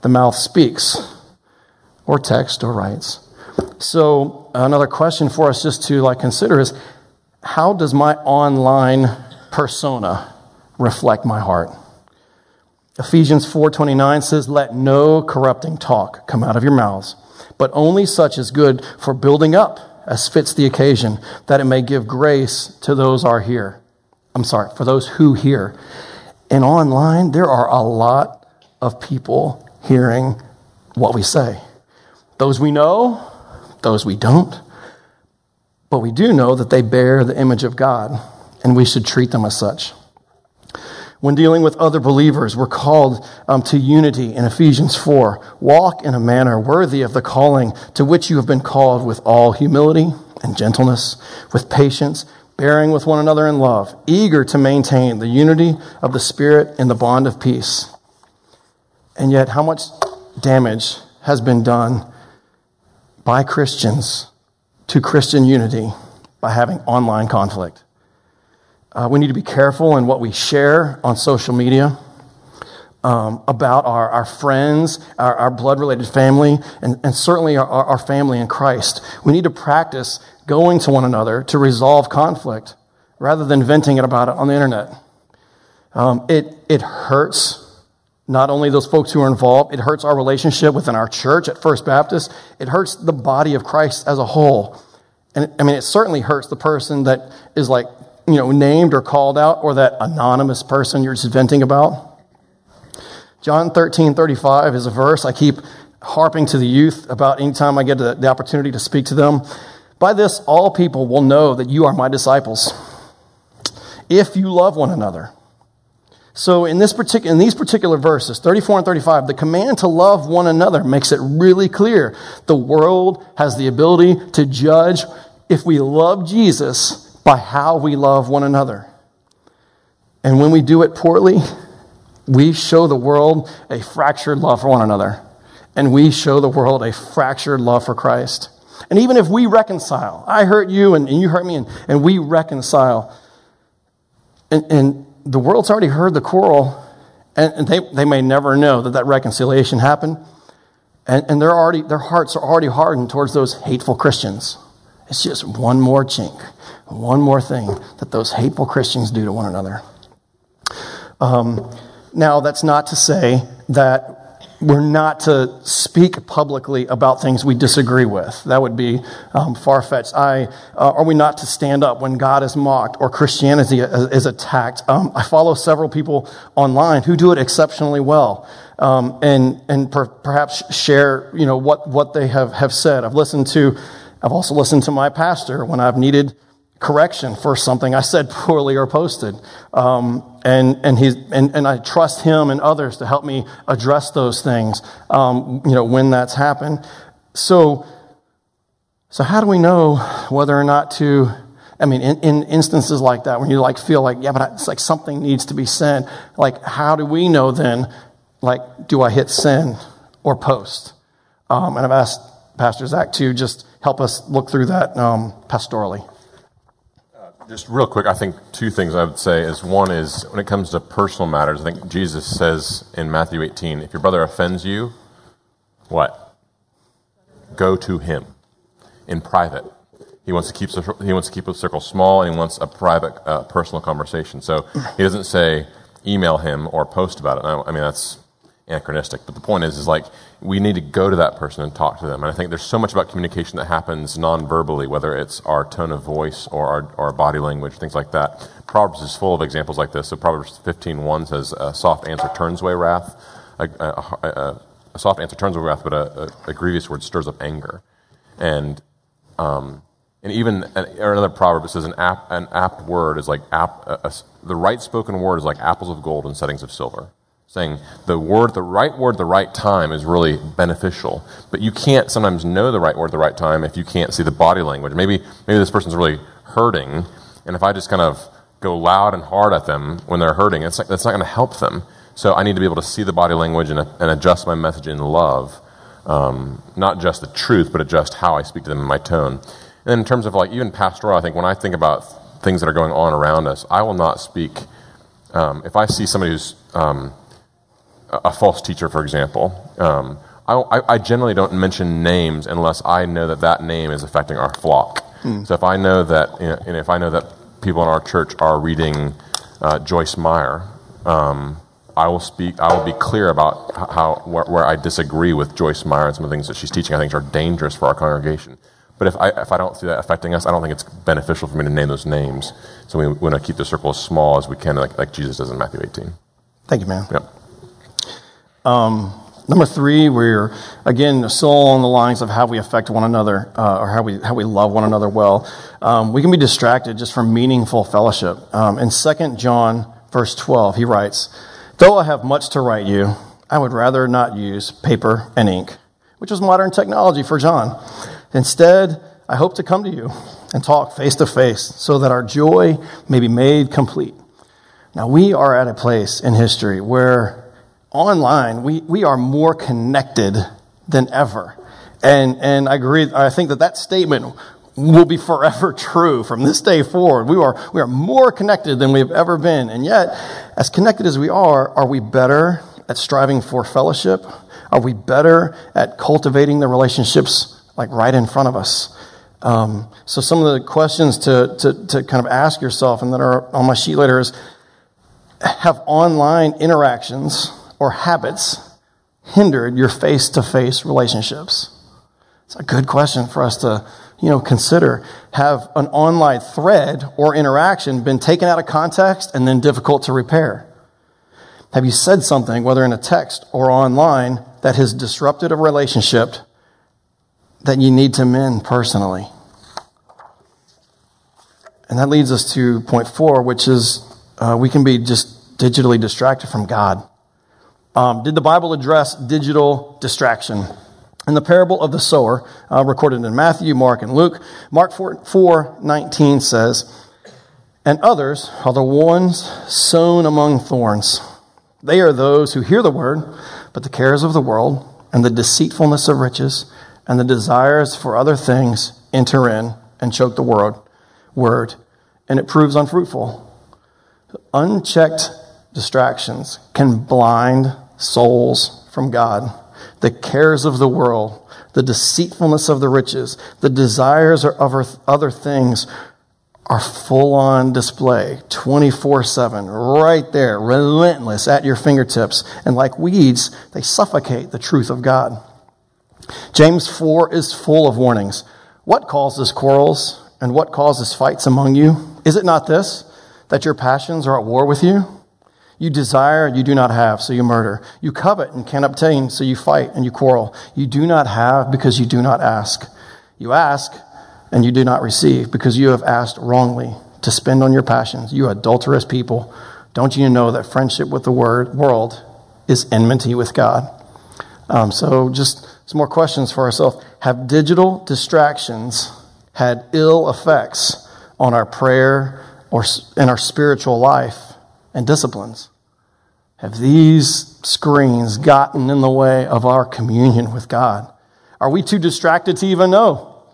the mouth speaks, or text, or writes. So another question for us just to like consider is, how does my online persona reflect my heart? Ephesians four twenty-nine says, let no corrupting talk come out of your mouths, but only such as good for building up as fits the occasion, that it may give grace to those are here. I'm sorry, for those who hear. And online, there are a lot of people hearing what we say. Those we know, those we don't. But we do know that they bear the image of God, and we should treat them as such. When dealing with other believers, we're called um, to unity in Ephesians four. Walk in a manner worthy of the calling to which you have been called, with all humility and gentleness, with patience, bearing with one another in love, eager to maintain the unity of the Spirit in the bond of peace. And yet, how much damage has been done by Christians to Christian unity by having online conflict? Uh, we need to be careful in what we share on social media um, about our, our friends, our, our blood-related family, and, and certainly our, our family in Christ. We need to practice going to one another to resolve conflict rather than venting it about it on the internet. Um, it, it hurts not only those folks who are involved, it hurts our relationship within our church at First Baptist. It hurts the body of Christ as a whole. And I mean, it certainly hurts the person that is like, you know, named or called out, or that anonymous person you're just venting about. John thirteen thirty-five is a verse I keep harping to the youth about anytime I get the, the opportunity to speak to them. By this, all people will know that you are my disciples, if you love one another. So in this particular, in these particular verses, thirty-four and thirty-five, the command to love one another makes it really clear. The world has the ability to judge if we love Jesus by how we love one another. And when we do it poorly, we show the world a fractured love for one another. And we show the world a fractured love for Christ. And even if we reconcile, I hurt you and, and you hurt me, and, and we reconcile, and, and the world's already heard the quarrel, and, and they, they may never know that that reconciliation happened, and, and they're already, their hearts are already hardened towards those hateful Christians. It's just one more chink, one more thing that those hateful Christians do to one another. Um, now, that's not to say that we're not to speak publicly about things we disagree with. That would be um, far-fetched. I, uh, are we not to stand up when God is mocked or Christianity is attacked? Um, I follow several people online who do it exceptionally well, um, and and per- perhaps share, you know, what what they have, have said. I've listened to. I've also listened to my pastor when I've needed correction for something I said poorly or posted. Um, and, and he's, and, and I trust him and others to help me address those things, um, you know, when that's happened. So, so how do we know whether or not to, I mean, in, in instances like that, when you like feel like, yeah, but it's like something needs to be said. Like, how do we know then, like, do I hit send or post? Um, and I've asked Pastor Zach to just help us look through that um, pastorally. Uh, just real quick, I think two things I would say is, one is when it comes to personal matters, I think Jesus says in Matthew eighteen, if your brother offends you, what? Go to him in private. He wants to keep he wants to keep the circle small, and he wants a private, uh, personal conversation. So he doesn't say email him or post about it. I mean, that's anachronistic. But the point is, is like, we need to go to that person and talk to them. And I think there's so much about communication that happens non-verbally, whether it's our tone of voice or our, or our body language, things like that. Proverbs is full of examples like this. So Proverbs fifteen one says, a soft answer turns away wrath. A, a, a, a soft answer turns away wrath, but a, a, a grievous word stirs up anger. And um, and even or another proverb, it says an apt, an apt word is like apt, a, a, the right spoken word is like apples of gold in settings of silver. Saying the word, the right word, the right time is really beneficial. But you can't sometimes know the right word, the right time if you can't see the body language. Maybe maybe this person's really hurting, and if I just kind of go loud and hard at them when they're hurting, it's like, that's not going to help them. So I need to be able to see the body language and, and adjust my message in love, um, not just the truth, but adjust how I speak to them in my tone. And then in terms of like even pastoral, I think when I think about things that are going on around us, I will not speak. Um, if I see somebody who's um, a false teacher, for example, um, I, I generally don't mention names unless I know that that name is affecting our flock. Hmm. So if I know that, you know, and if I know that people in our church are reading uh, Joyce Meyer, um, I will speak. I will be clear about how where, where I disagree with Joyce Meyer and some of the things that she's teaching. I think are dangerous for our congregation. But if I if I don't see that affecting us, I don't think it's beneficial for me to name those names. So we want to keep the circle as small as we can, like, like Jesus does in Matthew eighteen. Thank you, man. Yep. Um, number three, we're again still on the lines of how we affect one another, uh, or how we how we love one another well. Um, we can be distracted just from meaningful fellowship. Um, in Second John verse twelve, he writes, "Though I have much to write you, I would rather not use paper and ink," which was modern technology for John. "Instead, I hope to come to you and talk face to face so that our joy may be made complete." Now, we are at a place in history where online, we, we are more connected than ever. And, and I agree, I think that that statement will be forever true from this day forward. We are, we are more connected than we've ever been. And yet, as connected as we are, are we better at striving for fellowship? Are we better at cultivating the relationships like right in front of us? Um, so some of the questions to, to, to kind of ask yourself and that are on my sheet later is, have online interactions or habits hindered your face-to-face relationships? It's a good question for us to, you know, consider. Have an online thread or interaction been taken out of context and then difficult to repair? Have you said something, whether in a text or online, that has disrupted a relationship that you need to mend personally? And that leads us to point four, which is uh, we can be just digitally distracted from God. Um, did the Bible address digital distraction? In the parable of the sower, uh, recorded in Matthew, Mark, and Luke, Mark four nineteen says, "And others are the ones sown among thorns. They are those who hear the word, but the cares of the world and the deceitfulness of riches and the desires for other things enter in and choke the word, word, and it proves unfruitful." Unchecked distractions can blind souls from God. The cares of the world, the deceitfulness of the riches, the desires of other things are full on display, twenty-four seven, right there, relentless at your fingertips. And like weeds, they suffocate the truth of God. James four is full of warnings. What causes quarrels and what causes fights among you? Is it not this, that your passions are at war with you? You desire, you do not have, so you murder. You covet and can't obtain, so you fight and you quarrel. You do not have because you do not ask. You ask and you do not receive because you have asked wrongly to spend on your passions. You adulterous people, don't you know that friendship with the word, world is enmity with God? Um, so just some more questions for ourselves. Have digital distractions had ill effects on our prayer or in our spiritual life and disciplines? Have these screens gotten in the way of our communion with God? Are we too distracted to even know?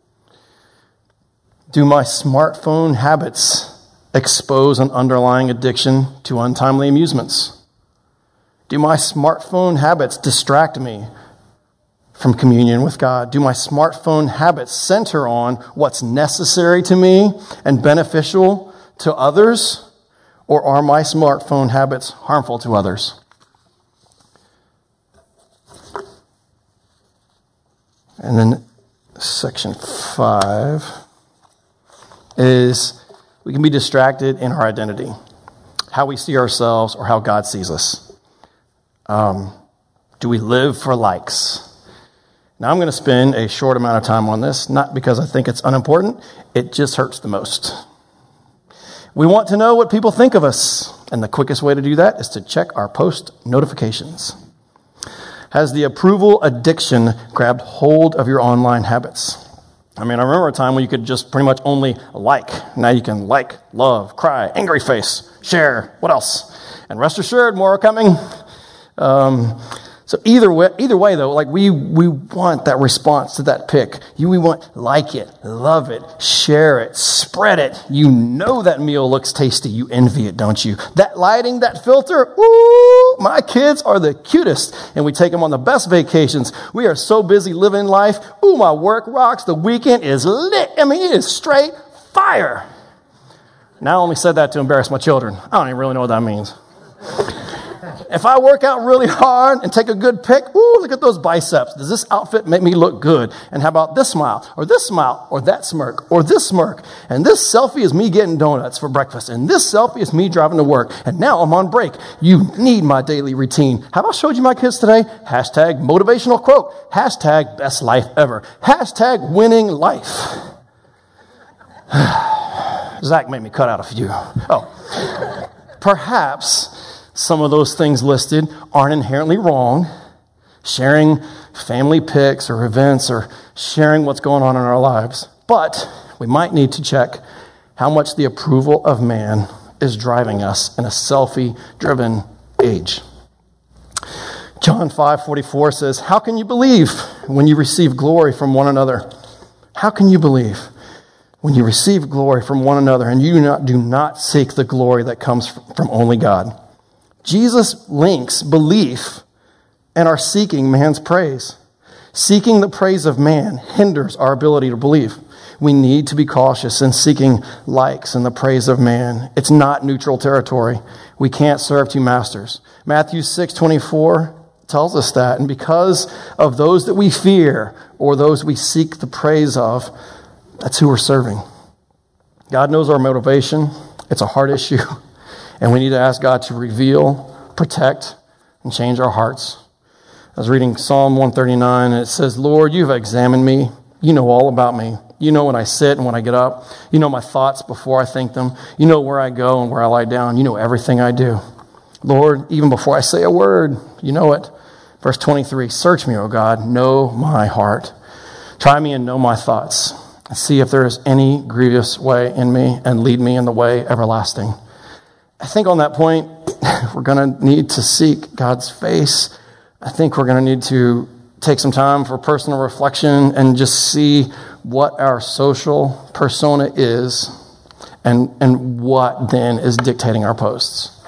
Do my smartphone habits expose an underlying addiction to untimely amusements? Do my smartphone habits distract me from communion with God? Do my smartphone habits center on what's necessary to me and beneficial to others? Or are my smartphone habits harmful to others? And then section five is we can be distracted in our identity, how we see ourselves or how God sees us. Um, do we live for likes? Now I'm going to spend a short amount of time on this, not because I think it's unimportant, it just hurts the most. We want to know what people think of us, and the quickest way to do that is to check our post notifications. Has the approval addiction grabbed hold of your online habits? I mean, I remember a time when you could just pretty much only like. Now you can like, love, cry, angry face, share, what else? And rest assured, more are coming. Um, So either way, either way though, like we, we want that response to that pic. You, we want like it, love it, share it, spread it. You know that meal looks tasty. You envy it, don't you? That lighting, that filter, ooh, my kids are the cutest. And we take them on the best vacations. We are so busy living life. Ooh, my work rocks. The weekend is lit. I mean, it is straight fire. Now I only said that to embarrass my children. I don't even really know what that means. If I work out really hard and take a good pic, ooh, look at those biceps. Does this outfit make me look good? And how about this smile, or this smile, or that smirk, or this smirk? And this selfie is me getting donuts for breakfast. And this selfie is me driving to work. And now I'm on break. You need my daily routine. Have I showed you my kids today? Hashtag motivational quote. Hashtag best life ever. Hashtag winning life. Zach made me cut out a few. Oh, perhaps some of those things listed aren't inherently wrong. Sharing family pics or events or sharing what's going on in our lives. But we might need to check how much the approval of man is driving us in a selfie-driven age. John five forty-four says, "How can you believe when you receive glory from one another?" How can you believe when you receive glory from one another and you do not, do not seek the glory that comes from only God? Jesus links belief and our seeking man's praise. Seeking the praise of man hinders our ability to believe. We need to be cautious in seeking likes and the praise of man. It's not neutral territory. We can't serve two masters. Matthew six twenty-four tells us that. And because of those that we fear or those we seek the praise of, that's who we're serving. God knows our motivation. It's a hard issue. And we need to ask God to reveal, protect, and change our hearts. I was reading Psalm one thirty-nine, and it says, "Lord, you have examined me. You know all about me. You know when I sit and when I get up. You know my thoughts before I think them. You know where I go and where I lie down. You know everything I do. Lord, even before I say a word, you know it." Verse twenty-three, "Search me, O God, know my heart. Try me and know my thoughts. And see if there is any grievous way in me, and lead me in the way everlasting." I think on that point, we're going to need to seek God's face. I think we're going to need to take some time for personal reflection and just see what our social persona is and, and what then is dictating our posts.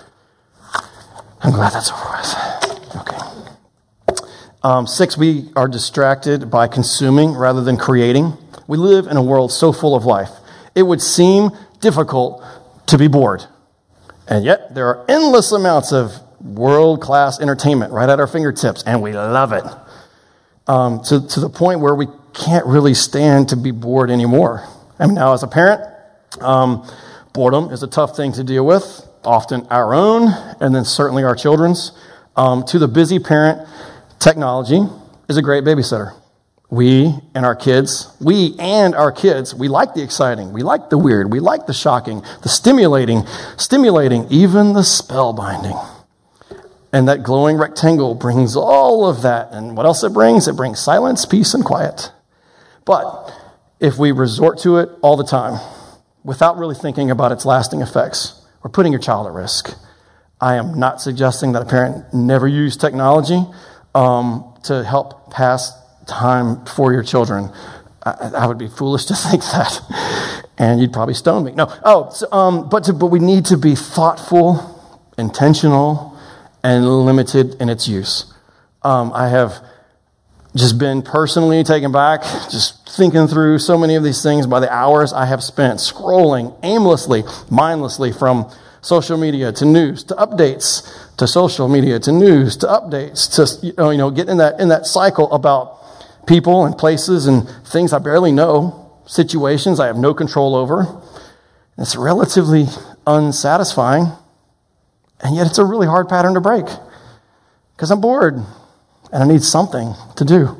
I'm glad that's over with. Okay. Um, six, we are distracted by consuming rather than creating. We live in a world so full of life. It would seem difficult to be bored. And yet, there are endless amounts of world-class entertainment right at our fingertips, and we love it. Um, to, to the point where we can't really stand to be bored anymore. I mean, now as a parent, um, boredom is a tough thing to deal with, often our own, and then certainly our children's. Um, to the busy parent, technology is a great babysitter. We and our kids, we and our kids, we like the exciting, we like the weird, we like the shocking, the stimulating, stimulating, even the spellbinding. And that glowing rectangle brings all of that. And what else it brings? It brings silence, peace, and quiet. But if we resort to it all the time without really thinking about its lasting effects, we're putting your child at risk. I am not suggesting that a parent never use technology um, to help pass time for your children. I, I would be foolish to think that, and you'd probably stone me. No, oh, so, um, but to, but we need to be thoughtful, intentional, and limited in its use. Um, I have just been personally taken back, just thinking through so many of these things by the hours I have spent scrolling aimlessly, mindlessly from social media to news to updates to social media to news to updates to you know, you know get in that in that cycle about people and places and things I barely know, situations I have no control over. It's relatively unsatisfying, and yet it's a really hard pattern to break because I'm bored and I need something to do.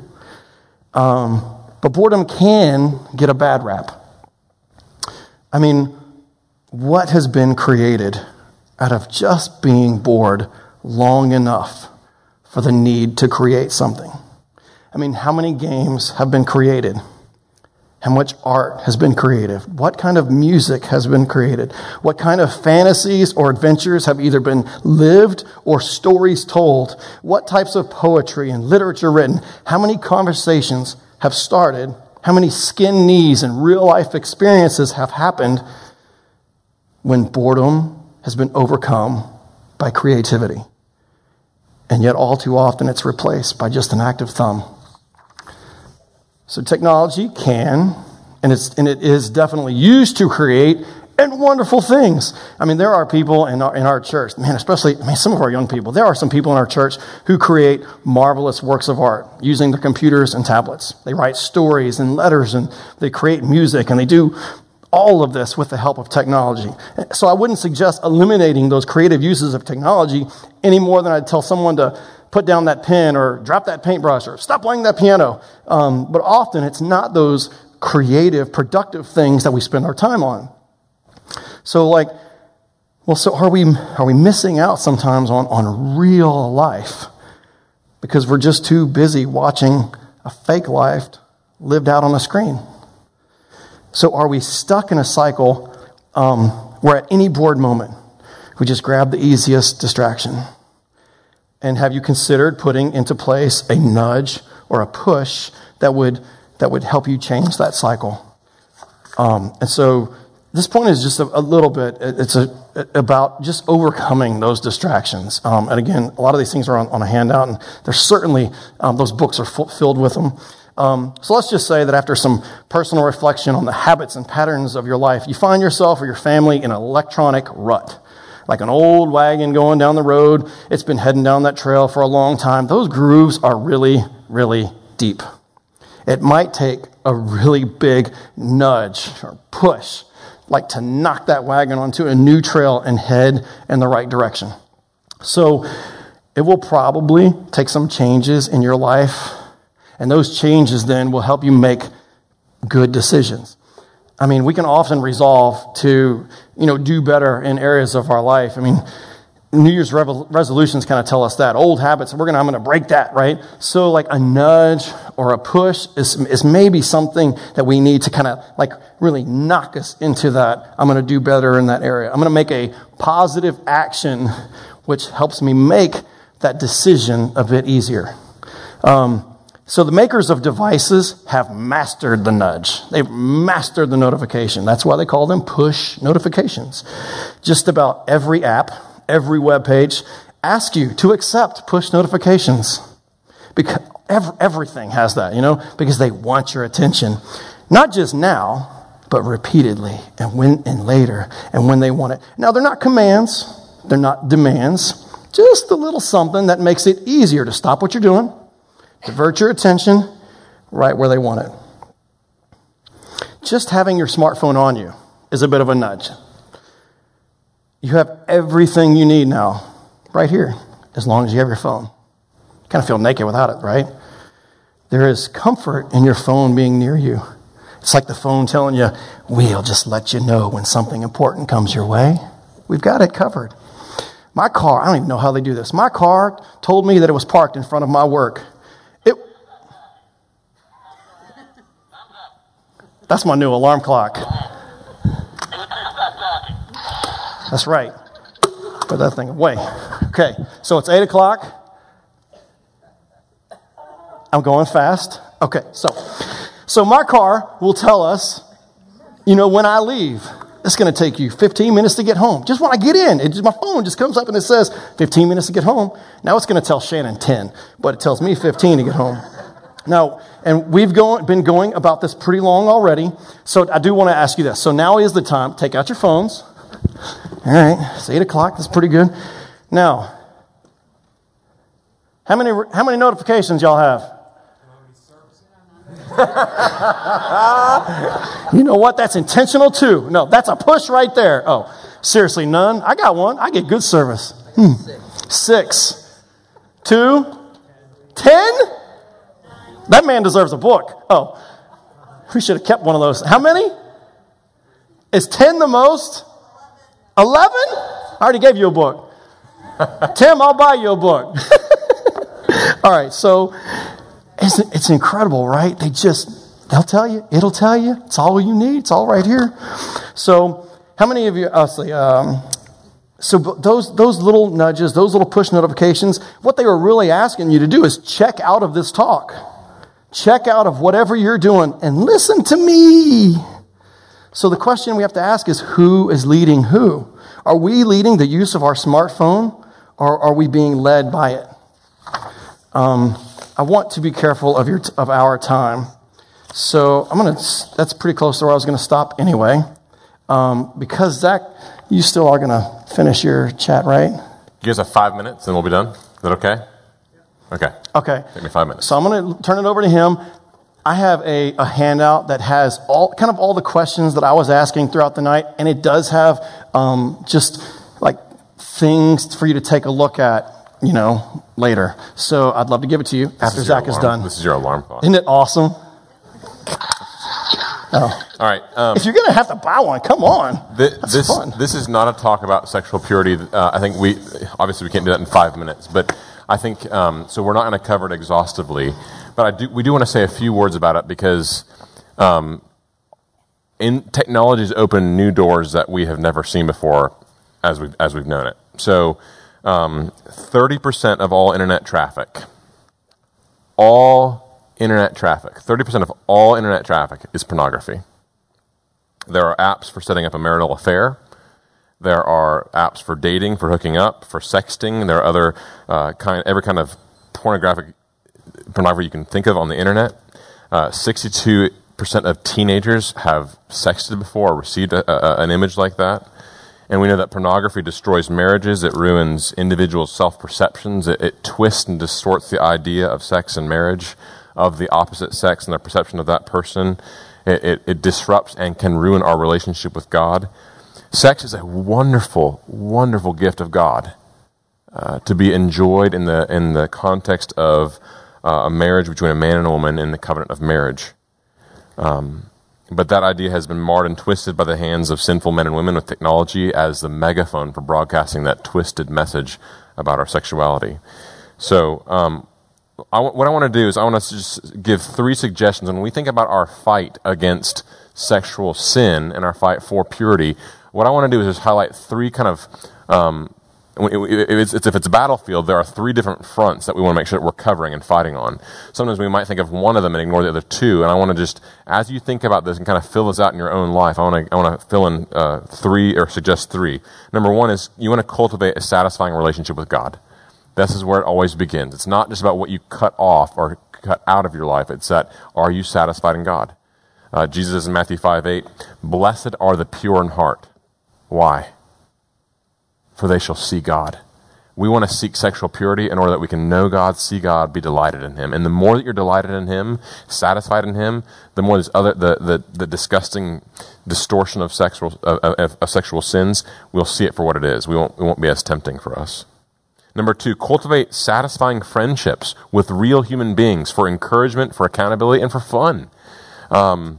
Um, but boredom can get a bad rap. I mean, what has been created out of just being bored long enough for the need to create something? I mean, how many games have been created? how much art has been created, what kind of music has been created, what kind of fantasies or adventures have either been lived or stories told, what types of poetry and literature written, how many conversations have started, how many skin knees and real life experiences have happened when boredom has been overcome by creativity. And yet all too often it's replaced by just an active thumb. So technology can, and it's and it is definitely used to create and wonderful things. I mean, there are people in our, in our church, man, especially, I mean, some of our young people, there are some people in our church who create marvelous works of art using their computers and tablets. They write stories and letters, and they create music, and they do all of this with the help of technology. So I wouldn't suggest eliminating those creative uses of technology any more than I'd tell someone to put down that pen or drop that paintbrush or stop playing that piano. Um, but often it's not those creative, productive things that we spend our time on. So like, well, so are we are we missing out sometimes on, on real life because we're just too busy watching a fake life lived out on a screen? So are we stuck in a cycle um, where at any bored moment we just grab the easiest distraction? And have you considered putting into place a nudge or a push that would that would help you change that cycle? Um, and so this point is just a, a little bit, it's a, about just overcoming those distractions. Um, and again, a lot of these things are on, on a handout, and there's certainly, um, those books are f- filled with them. Um, so let's just say that after some personal reflection on the habits and patterns of your life, you find yourself or your family in an electronic rut. Like an old wagon going down the road. It's been heading down that trail for a long time. Those grooves are really, really deep. It might take a really big nudge or push, like to knock that wagon onto a new trail and head in the right direction. So it will probably take some changes in your life, and those changes then will help you make good decisions. I mean, we can often resolve to, you know, do better in areas of our life. I mean, New Year's revo- resolutions kind of tell us that. Old habits, we're gonna, I'm going to break that, right? So like a nudge or a push is, is maybe something that we need to kind of like really knock us into that. I'm going to do better in that area. I'm going to make a positive action which helps me make that decision a bit easier. Um, So the makers of devices have mastered the nudge. They've mastered the notification. That's why they call them push notifications. Just about every app, every web page asks you to accept push notifications. Because every, everything has that, you know, because they want your attention. Not just now, but repeatedly and when and later and when they want it. Now, they're not commands. They're not demands. Just a little something that makes it easier to stop what you're doing, divert your attention right where they want it. Just having your smartphone on you is a bit of a nudge. You have everything you need now, right here, as long as you have your phone. You kind of feel naked without it, right? There is comfort in your phone being near you. It's like the phone telling you, we'll just let you know when something important comes your way. We've got it covered. My car, I don't even know how they do this. My car told me that it was parked in front of my work. It, that's my new alarm clock. That's right. Put that thing away. Okay, so it's eight o'clock. I'm going fast. Okay, so so my car will tell us, you know, when I leave, it's going to take you fifteen minutes to get home. Just when I get in, it just, my phone just comes up and it says fifteen minutes to get home. Now it's going to tell Shannon ten, but it tells me fifteen to get home. Now, and we've going, been going about this pretty long already, so I do want to ask you this. So now is the time. Take out your phones. All right, it's eight o'clock. That's pretty good. Now, how many how many notifications y'all have? You know what? That's intentional too. No, that's a push right there. Oh, seriously, none? I got one. I get good service. Hmm. Six. Two. Ten? That man deserves a book. Oh, we should have kept one of those. How many? Is ten the most? Eleven? I already gave you a book. Tim, I'll buy you a book. All right, so it's, it's incredible, right? They just, They'll tell you. It'll tell you. It's all you need. It's all right here. So how many of you, I'll say, um, so those those little nudges, those little push notifications, what they were really asking you to do is check out of this talk. Check out of whatever you're doing and listen to me. So the question we have to ask is, who is leading who? Are we leading the use of our smartphone, or are we being led by it? Um, I want to be careful of your of our time. So I'm gonna. That's pretty close to where I was gonna stop anyway. Um, because Zach, you still are gonna finish your chat, right? You guys have five minutes, and we'll be done. Is that okay? Okay. Okay. Take me five minutes. So I'm gonna turn it over to him. I have a, a handout that has all kind of all the questions that I was asking throughout the night, and it does have um, just like things for you to take a look at, you know, later. So I'd love to give it to you This after is your Zach is alarm. done. This is your alarm clock. Isn't it awesome? Oh. All right. Um, if you're gonna have to buy one, come on. th- That's this fun. this is not a talk about sexual purity. Uh, I think we obviously we can't do that in five minutes, but I think um, so. We're not going to cover it exhaustively, but I do. We do want to say a few words about it because um, in technology's opened new doors that we have never seen before, as we as we've known it. So, um, thirty percent of all internet traffic, all internet traffic, thirty percent of all internet traffic is pornography. There are apps for setting up a marital affair. There are apps for dating, for hooking up, for sexting. There are other uh, kind, every kind of pornographic pornography you can think of on the internet. Uh, sixty-two percent of teenagers have sexted before or received a, a, an image like that. And we know that pornography destroys marriages. It ruins individuals' self-perceptions. It, it twists and distorts the idea of sex and marriage, of the opposite sex and their perception of that person. It, it, it disrupts and can ruin our relationship with God. Sex is a wonderful, wonderful gift of God uh, to be enjoyed in the in the context of uh, a marriage between a man and a woman in the covenant of marriage. Um, but that idea has been marred and twisted by the hands of sinful men and women with technology as the megaphone for broadcasting that twisted message about our sexuality. So um, I, what I want to do is I want to just give three suggestions. And when we think about our fight against sexual sin and our fight for purity, what I want to do is just highlight three kind of, um, if it's, if it's a battlefield, there are three different fronts that we want to make sure that we're covering and fighting on. Sometimes we might think of one of them and ignore the other two, and I want to just, as you think about this and kind of fill this out in your own life, I want to I want to fill in uh, three, or suggest three. Number one is you want to cultivate a satisfying relationship with God. This is where it always begins. It's not just about what you cut off or cut out of your life. It's that, are you satisfied in God? Uh, Jesus says in Matthew five eight, blessed are the pure in heart. Why? For they shall see God. We want to seek sexual purity in order that we can know God, see God, be delighted in Him. And the more that you're delighted in Him, satisfied in Him, the more this other the the, the disgusting distortion of sexual of, of, of sexual sins, we'll see it for what it is. We won't it won't be as tempting for us. Number two, cultivate satisfying friendships with real human beings for encouragement, for accountability, and for fun. Um,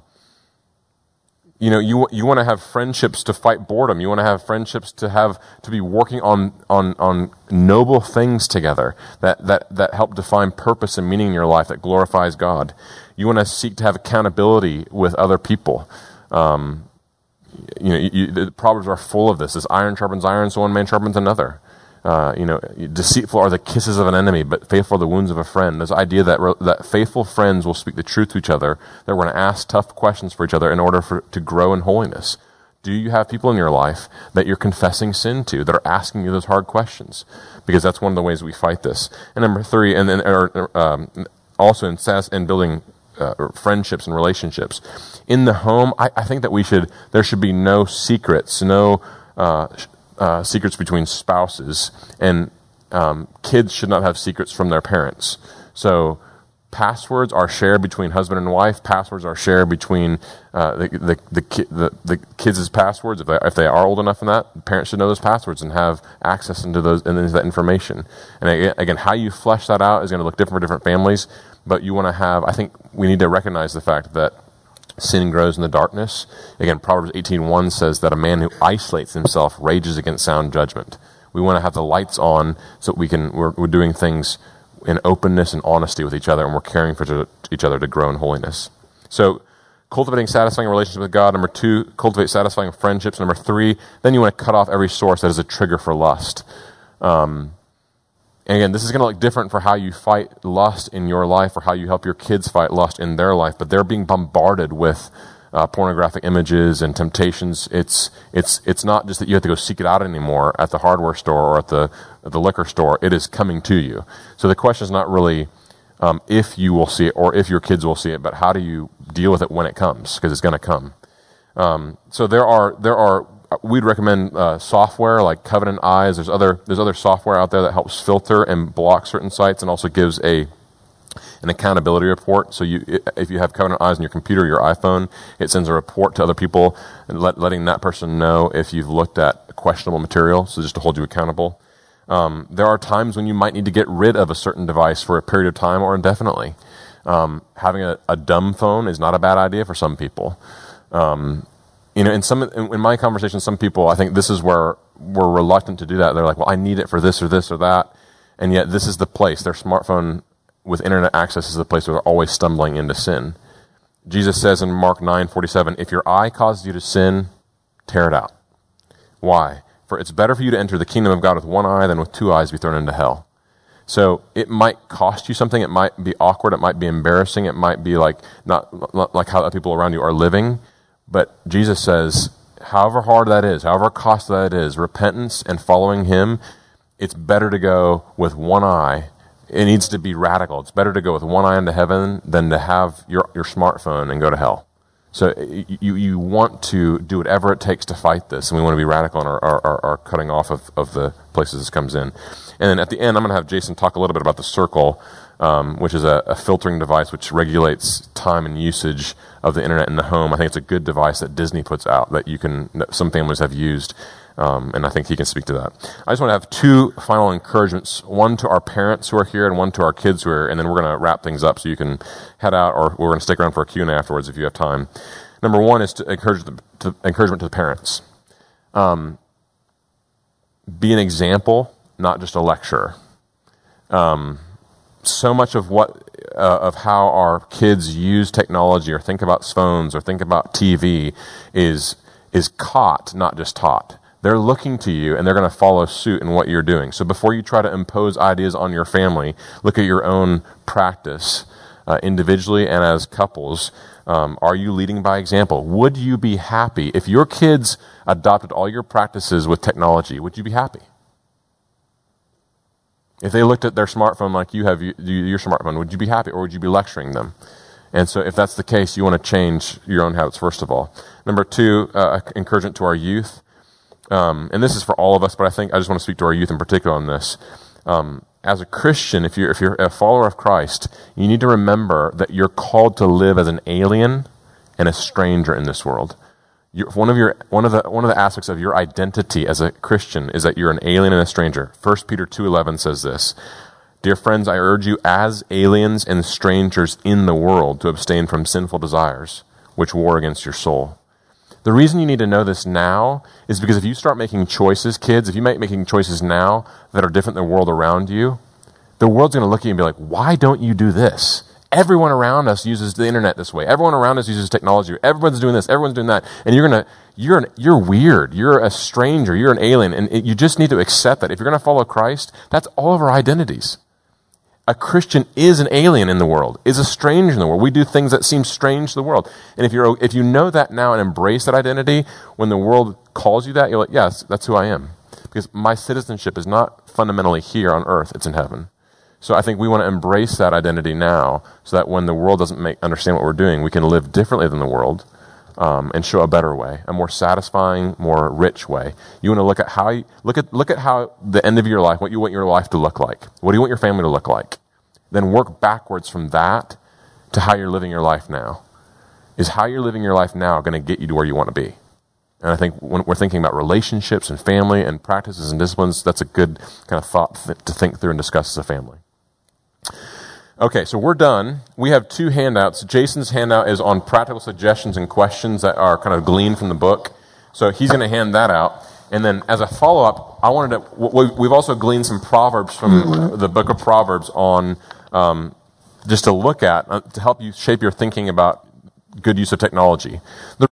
You know, you you want to have friendships to fight boredom. You want to have friendships to have to be working on on on noble things together that that that help define purpose and meaning in your life, that glorifies God. You want to seek to have accountability with other people. Um, you know, you, the Proverbs are full of this. As iron sharpens iron, so one man sharpens another. Uh, you know, deceitful are the kisses of an enemy, but faithful are the wounds of a friend. This idea that that faithful friends will speak the truth to each other, that we're going to ask tough questions for each other in order for to grow in holiness. Do you have people in your life that you're confessing sin to, that are asking you those hard questions? Because that's one of the ways we fight this. And number three, and then or, um, also in, in building uh, friendships and relationships in the home, I, I think that we should there should be no secrets, no. Uh, Uh, secrets between spouses, and um, kids should not have secrets from their parents. So passwords are shared between husband and wife. Passwords are shared between uh, the, the, the, ki- the, the kids' passwords. If they, if they are old enough in that, parents should know those passwords and have access into those into that information. And again, again, how you flesh that out is going to look different for different families, but you want to have, I think we need to recognize the fact that sin grows in the darkness. Again, Proverbs eighteen one says that a man who isolates himself rages against sound judgment. We want to have the lights on so we can, we're, we're doing things in openness and honesty with each other, and we're caring for each other to grow in holiness. So cultivating satisfying relationships with God. Number two, cultivate satisfying friendships. Number three, then you want to cut off every source that is a trigger for lust. Um, and again, this is going to look different for how you fight lust in your life or how you help your kids fight lust in their life, but they're being bombarded with uh, pornographic images and temptations. It's it's it's not just that you have to go seek it out anymore at the hardware store or at the at the liquor store. It is coming to you. So the question is not really um, if you will see it or if your kids will see it, but how do you deal with it when it comes, because it's going to come. Um, so there are there are we'd recommend uh, software like Covenant Eyes. There's other there's other software out there that helps filter and block certain sites and also gives a an accountability report. So you if you have Covenant Eyes on your computer, your iPhone, it sends a report to other people and let, letting that person know if you've looked at questionable material. So just to hold you accountable. Um, there are times when you might need to get rid of a certain device for a period of time or indefinitely. Um, having a, a dumb phone is not a bad idea for some people. Um, you know, in some in, in my conversations, some people, I think this is where we're reluctant to do that. They're like, well, I need it for this or this or that. And yet this is the place. Their smartphone with internet access is the place where they're always stumbling into sin. Jesus says in Mark nine forty-seven, if your eye causes you to sin, tear it out. Why? For it's better for you to enter the kingdom of God with one eye than with two eyes be thrown into hell. So it might cost you something. It might be awkward. It might be embarrassing. It might be like not, not like how the people around you are living. But Jesus says, however hard that is, however costly that is, repentance and following him, it's better to go with one eye. It needs to be radical. It's better to go with one eye into heaven than to have your, your smartphone and go to hell. So you you want to do whatever it takes to fight this, and we want to be radical in our, our, our cutting off of, of the places this comes in. And then at the end, I'm going to have Jason talk a little bit about the Circle, um, which is a, a filtering device which regulates time and usage of the internet in the home. I think it's a good device that Disney puts out that you can that some families have used, um, and I think he can speak to that. I just want to have two final encouragements, one to our parents who are here and one to our kids who are here, and then we're going to wrap things up so you can head out, or we're going to stick around for a Q and A afterwards if you have time. Number one is to encourage the, to, encouragement to the parents. Um, be an example, not just a lecturer. Um, so much of what uh, of how our kids use technology or think about phones or think about T V is is caught, not just taught. They're looking to you and they're going to follow suit in what you're doing. So before you try to impose ideas on your family, look at your own practice uh, individually and as couples. Um, are you leading by example? Would you be happy if your kids adopted all your practices with technology? Would you be happy? If they looked at their smartphone like you have you, your smartphone, would you be happy, or would you be lecturing them? And so if that's the case, you want to change your own habits first of all. Number two, uh, encouragement to our youth. Um, and this is for all of us, but I think I just want to speak to our youth in particular on this. Um, as a Christian, if you're, if you're a follower of Christ, you need to remember that you're called to live as an alien and a stranger in this world. You're, one of your one of the one of the aspects of your identity as a Christian is that you're an alien and a stranger. First Peter two eleven says this: "Dear friends, I urge you as aliens and strangers in the world to abstain from sinful desires which war against your soul." The reason you need to know this now is because if you start making choices, kids, if you make making choices now that are different than the world around you, the world's going to look at you and be like, "Why don't you do this? Everyone around us uses the internet this way. Everyone around us uses technology. Everyone's doing this. Everyone's doing that." And you're gonna, you're an, you're weird. You're a stranger. You're an alien, and it, you just need to accept that. If you're going to follow Christ, that's all of our identities. A Christian is an alien in the world, is a stranger in the world. We do things that seem strange to the world. And if you're, if you know that now and embrace that identity, when the world calls you that, you're like, yes, that's who I am. Because my citizenship is not fundamentally here on earth, it's in heaven. So I think we want to embrace that identity now so that when the world doesn't make, understand what we're doing, we can live differently than the world um, and show a better way, a more satisfying, more rich way. You want to look at how you, look at look at how the end of your life, what you want your life to look like. What do you want your family to look like? Then work backwards from that to how you're living your life now. Is how you're living your life now going to get you to where you want to be? And I think when we're thinking about relationships and family and practices and disciplines, that's a good kind of thought th- to think through and discuss as a family. Okay, so we're done. We have two handouts. Jason's handout is on practical suggestions and questions that are kind of gleaned from the book. So he's going to hand that out. And then as a follow-up, I wanted to, we've also gleaned some Proverbs from the book of Proverbs on, um, just to look at, uh, to help you shape your thinking about good use of technology. The